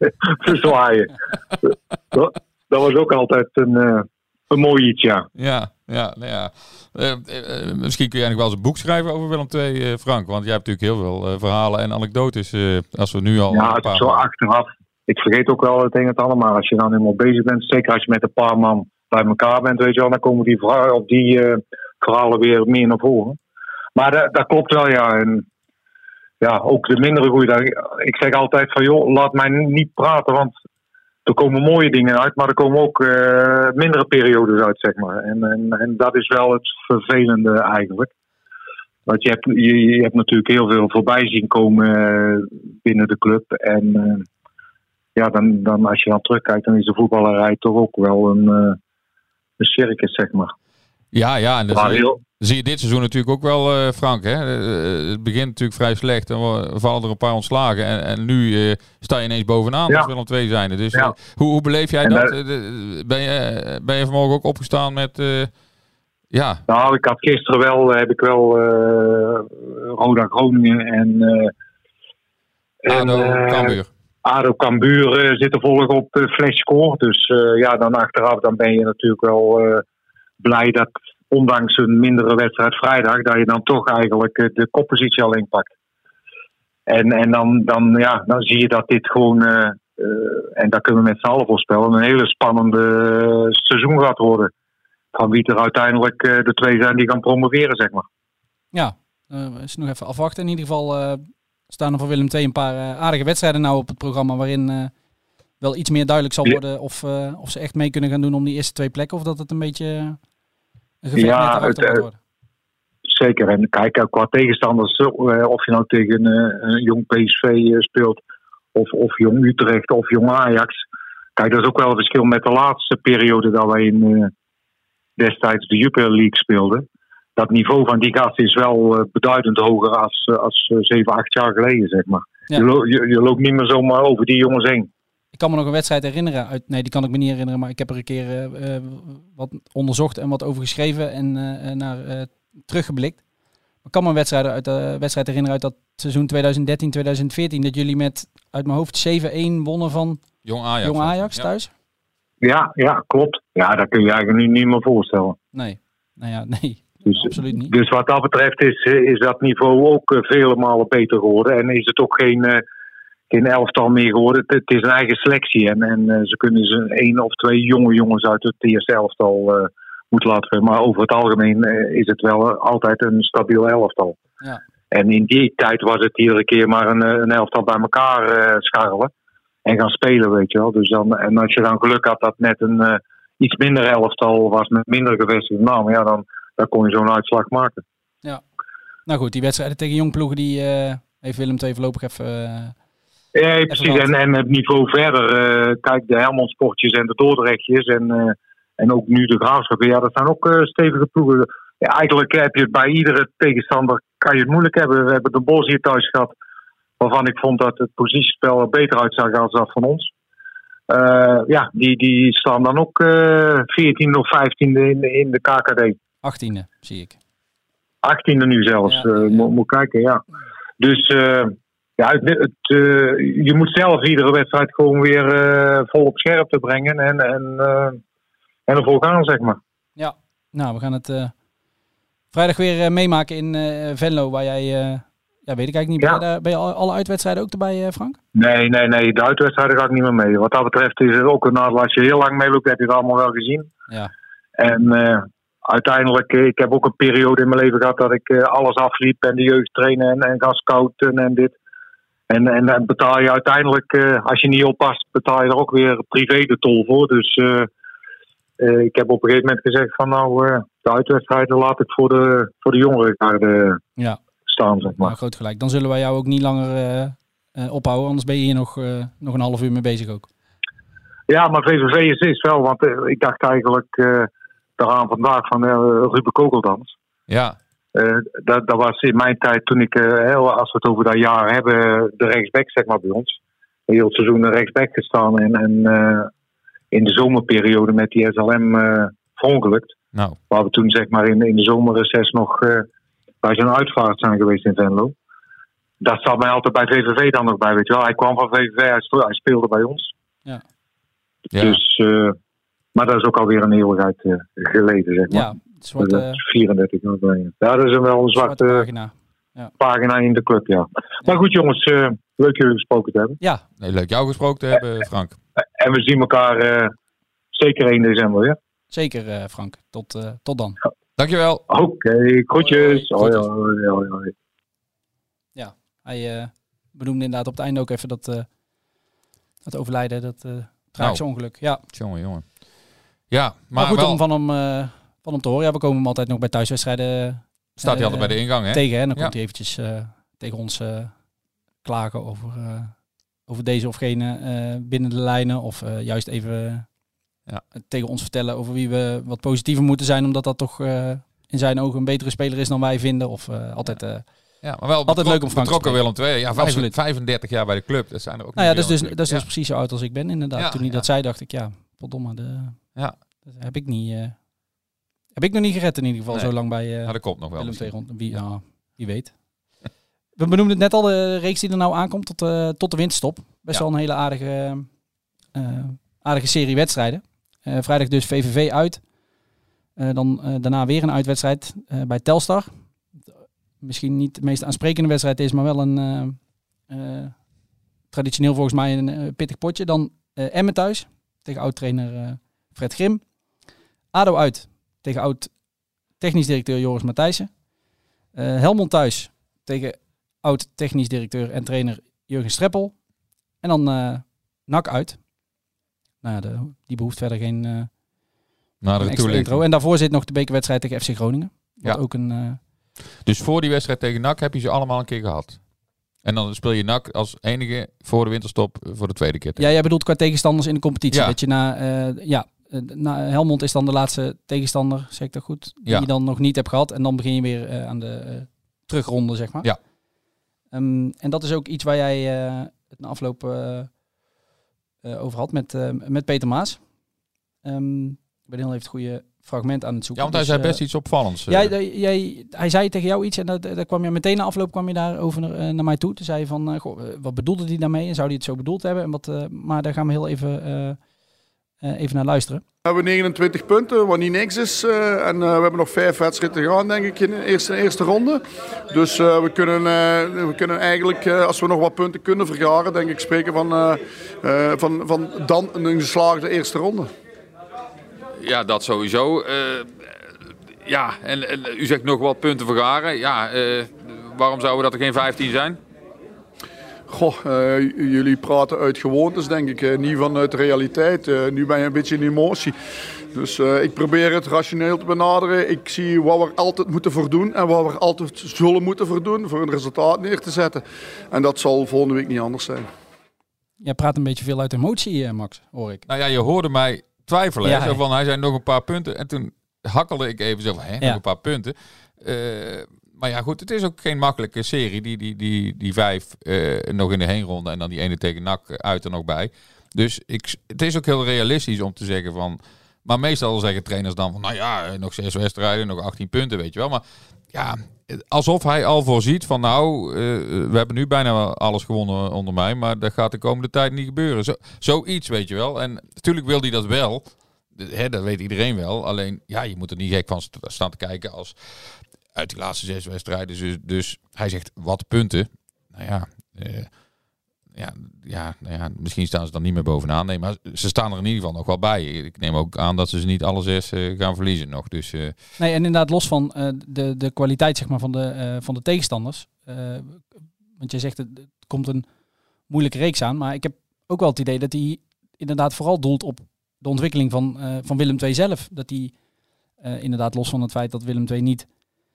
te zwaaien. dat, dat was ook altijd een, uh, een mooi iets, ja. Ja. Ja, nou ja. Uh, uh, misschien kun je eigenlijk wel eens een boek schrijven over Willem twee, uh, Frank. Want jij hebt natuurlijk heel veel uh, verhalen en anekdotes. Uh, als we nu al. Ja, het is zo achteraf. Ik vergeet ook wel het een en het ander. Maar als je dan helemaal bezig bent, zeker als je met een paar man bij elkaar bent, weet je wel, dan komen die, verhalen, of die uh, verhalen weer meer naar voren. Maar uh, dat klopt wel, ja. En ja, ook de mindere goede. Ik zeg altijd van, joh, laat mij niet praten, want er komen mooie dingen uit, maar er komen ook uh, mindere periodes uit, zeg maar. En, en, en dat is wel het vervelende eigenlijk. Want je hebt, je, je hebt natuurlijk heel veel voorbij zien komen uh, binnen de club. En uh, ja, dan, dan als je dan terugkijkt, dan is de voetballerij toch ook wel een, uh, een circus, zeg maar. Ja, ja, en dat maar zie, heel... je, zie je dit seizoen natuurlijk ook wel, uh, Frank. Hè? Uh, het begint natuurlijk vrij slecht en we vallen er een paar ontslagen. En, en nu uh, sta je ineens bovenaan, ja. als Willem twee zijnde. Dus ja. uh, hoe, hoe beleef jij en dat? dat... Uh, ben, je, ben je vanmorgen ook opgestaan met... Uh, ja. Nou, ik had gisteren wel, heb ik wel uh, Roda Groningen en... Uh, ADO en, uh, Cambuur. ADO Cambuur uh, zitten volgen op uh, flashscore. Dus uh, ja, dan achteraf dan ben je natuurlijk wel uh, blij dat ondanks een mindere wedstrijd vrijdag, dat je dan toch eigenlijk uh, de koppositie al inpakt. En, en dan, dan, ja, dan zie je dat dit gewoon, uh, uh, en daar kunnen we met z'n allen voorspellen, een hele spannende uh, seizoen gaat worden. Van wie er uiteindelijk uh, de twee zijn die gaan promoveren, zeg maar. Ja, uh, is nog even afwachten. In ieder geval uh, staan er voor Willem twee een paar uh, aardige wedstrijden nou op het programma, waarin uh, wel iets meer duidelijk zal worden ja. of, uh, of ze echt mee kunnen gaan doen om die eerste twee plekken, of dat het een beetje uh, een gevecht ja, met erachter het, moet worden. Zeker. En kijk, qua tegenstanders, uh, of je nou tegen uh, een jong P S V uh, speelt, of, of jong Utrecht, of jong Ajax. Kijk, dat is ook wel een verschil met de laatste periode dat wij in uh, destijds de Jupiler League speelden. Dat niveau van die gasten is wel uh, beduidend hoger als, uh, als uh, zeven, acht jaar geleden, zeg maar. Ja. Je, lo- je, je loopt niet meer zomaar over die jongens heen. Ik kan me nog een wedstrijd herinneren. Uit, nee, die kan ik me niet herinneren. Maar ik heb er een keer uh, uh, wat onderzocht en wat over geschreven en uh, naar uh, teruggeblikt. Ik kan me een wedstrijd, uit, uh, wedstrijd herinneren uit dat seizoen twintig dertien twintig veertien. Dat jullie met, uit mijn hoofd, zeven-een wonnen van Jong Ajax, Jong Ajax ja. thuis. Ja, ja, klopt. Ja, dat kun je eigenlijk nu niet meer voorstellen. Nee, nou ja, nee. Dus, absoluut niet. Dus wat dat betreft is, is dat niveau ook uh, vele malen beter geworden. En is het ook geen... Uh, geen elftal meer geworden. Het, het is een eigen selectie. En, en uh, ze kunnen ze één of twee jonge jongens uit het eerste elftal uh, moeten laten spelen. Maar over het algemeen uh, is het wel uh, altijd een stabiel elftal. Ja. En in die tijd was het iedere keer maar een, een elftal bij elkaar uh, scharrelen. En gaan spelen, weet je wel. Dus dan, en als je dan geluk had dat net een uh, iets minder elftal was met minder gevestigde namen. Ja, dan, dan kon je zo'n uitslag maken. Ja. Nou goed, die wedstrijden tegen jong ploegen die uh, heeft Willem twee voorlopig even... Uh... Ja, precies. En, en het niveau verder. Uh, kijk, de Helmond Sportjes en de Dordrechtjes. En, uh, en ook nu de Graafschappen. Ja, dat zijn ook uh, stevige ploegen. Ja, eigenlijk heb je het bij iedere tegenstander. Kan je het moeilijk hebben. We hebben de Bos hier thuis gehad. Waarvan ik vond dat het positiespel er beter uitzag dan dat van ons. Uh, ja, die, die staan dan ook uh, veertiende of vijftiende in, in de K K D. achttiende, zie ik. achttiende nu zelfs. Ja, uh, ja. Moet, moet kijken, ja. Dus... Uh, Ja, het, het, uh, je moet zelf iedere wedstrijd gewoon weer uh, vol op scherp te brengen en, en, uh, en ervoor gaan, zeg maar. Ja, nou, we gaan het uh, vrijdag weer uh, meemaken in uh, Venlo, waar jij, uh, ja, weet ik eigenlijk niet, ja. ben, je daar, ben je alle uitwedstrijden ook erbij, uh, Frank? Nee, nee, nee, de uitwedstrijden ga ik niet meer mee. Wat dat betreft is het ook een nadeel. Als je heel lang meeloopt, heb je het allemaal wel gezien. Ja. En uh, uiteindelijk, ik heb ook een periode in mijn leven gehad dat ik uh, alles afliep en de jeugd trainen en, en ga scouten en dit. En, en dan betaal je uiteindelijk, uh, als je niet oppast, betaal je er ook weer privé de tol voor. Dus uh, uh, ik heb op een gegeven moment gezegd van nou, uh, de uitwedstrijden laat ik voor de, voor de jongeren garde ja. staan, zeg maar. Nou, groot gelijk. Dan zullen wij jou ook niet langer uh, uh, ophouden, anders ben je hier nog, uh, nog een half uur mee bezig ook. Ja, maar V V V is, is wel, want uh, ik dacht eigenlijk uh, daaraan vandaag van uh, Ruben Kogeldans. Ja. Uh, dat, dat was in mijn tijd toen ik, uh, als we het over dat jaar hebben, de rechtsback zeg maar bij ons. Heel het seizoen de rechtsback gestaan en, en uh, in de zomerperiode met die S L M uh, verongelukt. Nou. Waar we toen zeg maar in, in de zomerreces nog uh, bij zo'n uitvaart zijn geweest in Venlo. Dat staat mij altijd bij V V V dan nog bij, weet je wel. Hij kwam van V V V, hij speelde bij ons. Ja. Ja. Dus, uh, maar dat is ook alweer een eeuwigheid uh, geleden, zeg maar. Ja, het wordt, uh, vierendertig jaar geleden. Ja, dat is een wel een zwarte pagina. Ja. pagina in de club, ja. Maar goed jongens, uh, leuk jullie gesproken te hebben. Ja. Nee, leuk jou gesproken te hebben, Frank. En we zien elkaar uh, zeker één december weer. Zeker, uh, Frank. Tot, uh, tot dan. Ja. Dankjewel. Oké, okay, groetjes. Hoi, hoi, hoi, hoi. Ja, hij uh, benoemde inderdaad op het einde ook even dat, uh, dat overlijden, dat uh, tragische nou, ongeluk. Ja. Jongen, jongen. Ja, maar, maar goed wel... om van hem, uh, van hem te horen. Ja, we komen hem altijd nog bij thuiswedstrijden Staat hij uh, altijd bij de ingang, hè? Tegen, hè? Dan ja. komt hij eventjes uh, tegen ons uh, klagen over, uh, over deze of gene uh, binnen de lijnen. Of uh, juist even uh, ja. tegen ons vertellen over wie we wat positiever moeten zijn. Omdat dat toch uh, in zijn ogen een betere speler is dan wij vinden. Of uh, altijd... Uh, Ja, maar wel altijd betrok, leuk om Frank betrokken Willem twee. Ja, Absoluut. vijfendertig jaar bij de club. Dat zijn er ook nou ja, niet dat is dus, veel, dat is ja. dus precies zo oud als ik ben inderdaad. Ja, Toen hij ja. dat zei, dacht ik, ja, verdomme, de, ja. dat heb ik niet... Uh, heb ik nog niet gered in ieder geval, nee. zo lang bij uh, ja, dat komt nog wel Willem twee rond. Wie, ja, wie weet. We benoemden het net al, de reeks die er nou aankomt tot, uh, tot de winterstop. Best ja. wel een hele aardige, uh, aardige serie wedstrijden. Uh, vrijdag dus V V V uit. Uh, dan uh, daarna weer een uitwedstrijd uh, bij Telstar. Misschien niet de meest aansprekende wedstrijd is, maar wel een uh, uh, traditioneel volgens mij een uh, pittig potje. Dan uh, Emmen thuis tegen oud-trainer uh, Fred Grim. A D O uit tegen oud-technisch directeur Joris Matthijssen. Uh, Helmond thuis tegen oud-technisch directeur en trainer Jurgen Streppel. En dan uh, N A C uit. Nou ja, de, die behoeft verder geen, uh, geen extra intro. En daarvoor zit nog de bekerwedstrijd tegen F C Groningen. Wat ja. ook een... Uh, Dus voor die wedstrijd tegen N A C heb je ze allemaal een keer gehad. En dan speel je N A C als enige voor de winterstop voor de tweede keer. Ja, jij bedoelt qua tegenstanders in de competitie. Ja. Dat je na, uh, ja, na Helmond is dan de laatste tegenstander, zeg ik dat goed, die ja. je dan nog niet hebt gehad. En dan begin je weer uh, aan de uh, terugronde, zeg maar. Ja. Um, en dat is ook iets waar jij uh, het na afloop uh, uh, over had met, uh, met Peter Maas. Um, ik ben heel even het goede fragment aan het zoeken. Ja, want hij dus, zei best uh, iets opvallends. Jij, jij, hij zei tegen jou iets en dat, dat kwam je meteen na afloop kwam je daarover naar, uh, naar mij toe. Toen zei je van, uh, goh, wat bedoelde hij daarmee en zou hij het zo bedoeld hebben? En wat, uh, maar daar gaan we heel even, uh, uh, even naar luisteren. We hebben negenentwintig punten, wat niet niks is. Uh, en uh, we hebben nog vijf wedstrijden te gaan, denk ik, in de eerste, eerste ronde. Dus uh, we, kunnen, uh, we kunnen eigenlijk, uh, als we nog wat punten kunnen vergaren, denk ik, spreken van, uh, uh, van, van dan een geslaagde eerste ronde. Ja, dat sowieso. Uh, ja, en, en u zegt nog wat punten vergaren. Ja, uh, waarom zouden dat er geen vijftien zijn? Goh, uh, jullie praten uit gewoontes, denk ik. Uh, niet vanuit de realiteit. Uh, nu ben je een beetje in emotie. Dus uh, ik probeer het rationeel te benaderen. Ik zie wat we altijd moeten voordoen en wat we altijd zullen moeten voordoen voor een resultaat neer te zetten. En dat zal volgende week niet anders zijn. Jij praat een beetje veel uit emotie, Max, hoor ik. Nou ja, je hoorde mij twijfelen. Ja, zo van, hij zei nog een paar punten. En toen hakkelde ik even zo van, hè, ja. nog een paar punten. Uh, maar ja, goed, het is ook geen makkelijke serie. Die, die, die, die vijf uh, nog in de heenronde en dan die ene tegen N A C uit er nog bij. Dus ik, het is ook heel realistisch om te zeggen van... Maar meestal zeggen trainers dan van, nou ja, nog zes wedstrijden, nog achttien punten, weet je wel. Maar ja, alsof hij al voorziet van nou, uh, we hebben nu bijna alles gewonnen onder mij, maar dat gaat de komende tijd niet gebeuren. Zo, zoiets, weet je wel. En natuurlijk wil hij dat wel. Hè, dat weet iedereen wel. Alleen, ja, je moet er niet gek van staan te kijken als uit die laatste zes wedstrijden. Dus, dus hij zegt, wat punten? Nou ja, uh, ja, ja, nou ja, misschien staan ze dan niet meer bovenaan. Nee, maar ze staan er in ieder geval nog wel bij. Ik neem ook aan dat ze ze niet alle zes uh, gaan verliezen nog. Dus, uh... Nee, en inderdaad los van uh, de, de kwaliteit zeg maar, van, de, uh, van de tegenstanders. Uh, want je zegt, het, het komt een moeilijke reeks aan. Maar ik heb ook wel het idee dat hij inderdaad vooral doelt op de ontwikkeling van, uh, van Willem twee zelf. Dat hij uh, inderdaad los van het feit dat Willem twee niet,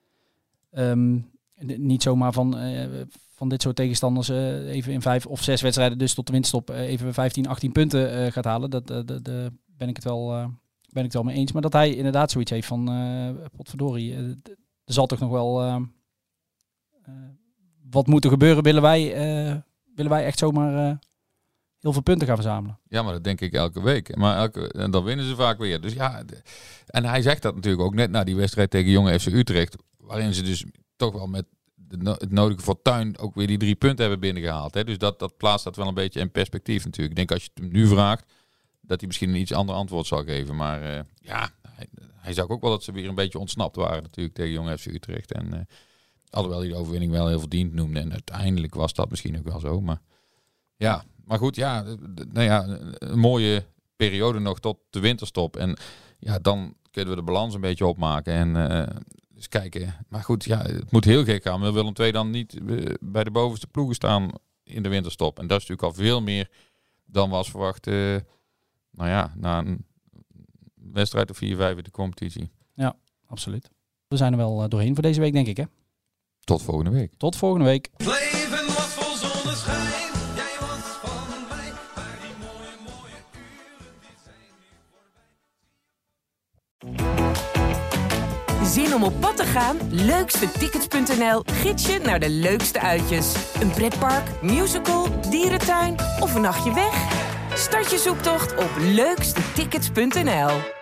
um, niet zomaar van... Uh, van dit soort tegenstanders uh, even in vijf of zes wedstrijden dus tot de winststop uh, even vijftien, achttien punten uh, gaat halen. Dat uh, de, de, ben ik het wel uh, ben ik het wel mee eens. Maar dat hij inderdaad zoiets heeft van uh, potverdorie, uh, er zal toch nog wel uh, uh, wat moeten gebeuren. Willen wij, uh, willen wij echt zomaar uh, heel veel punten gaan verzamelen? Ja, maar dat denk ik elke week. Maar elke, en dan winnen ze vaak weer. Dus ja, de, en hij zegt dat natuurlijk ook net na die wedstrijd tegen Jonge F C Utrecht, waarin ze dus toch wel met het nodige fortuin ook weer die drie punten hebben binnengehaald. Hè? Dus dat, dat plaatst dat wel een beetje in perspectief natuurlijk. Ik denk als je het hem nu vraagt, dat hij misschien een iets ander antwoord zal geven. Maar uh, ja, hij, hij zag ook wel dat ze weer een beetje ontsnapt waren natuurlijk tegen Jong F C Utrecht. En uh, alhoewel hij de overwinning wel heel verdiend noemde. En uiteindelijk was dat misschien ook wel zo. Maar ja, maar goed, ja, nou ja, een mooie periode nog tot de winterstop. En ja, dan kunnen we de balans een beetje opmaken. En uh, dus kijken. Maar goed, ja, het moet heel gek gaan. We willen Willem twee dan niet uh, bij de bovenste ploegen staan in de winterstop. En dat is natuurlijk al veel meer dan was verwacht. Uh, nou ja, na een wedstrijd of vier, vijf in de competitie. Ja, absoluut. We zijn er wel uh, doorheen voor deze week, denk ik, hè? Tot volgende week. Tot volgende week. Leven was vol zonneschijn, jij was van mij, maar die mooie, mooie uren, die zijn nu voorbij. Zin om op pad te gaan? Leukstetickets punt n l gids je naar de leukste uitjes. Een pretpark, musical, dierentuin of een nachtje weg? Start je zoektocht op leukstetickets punt n l.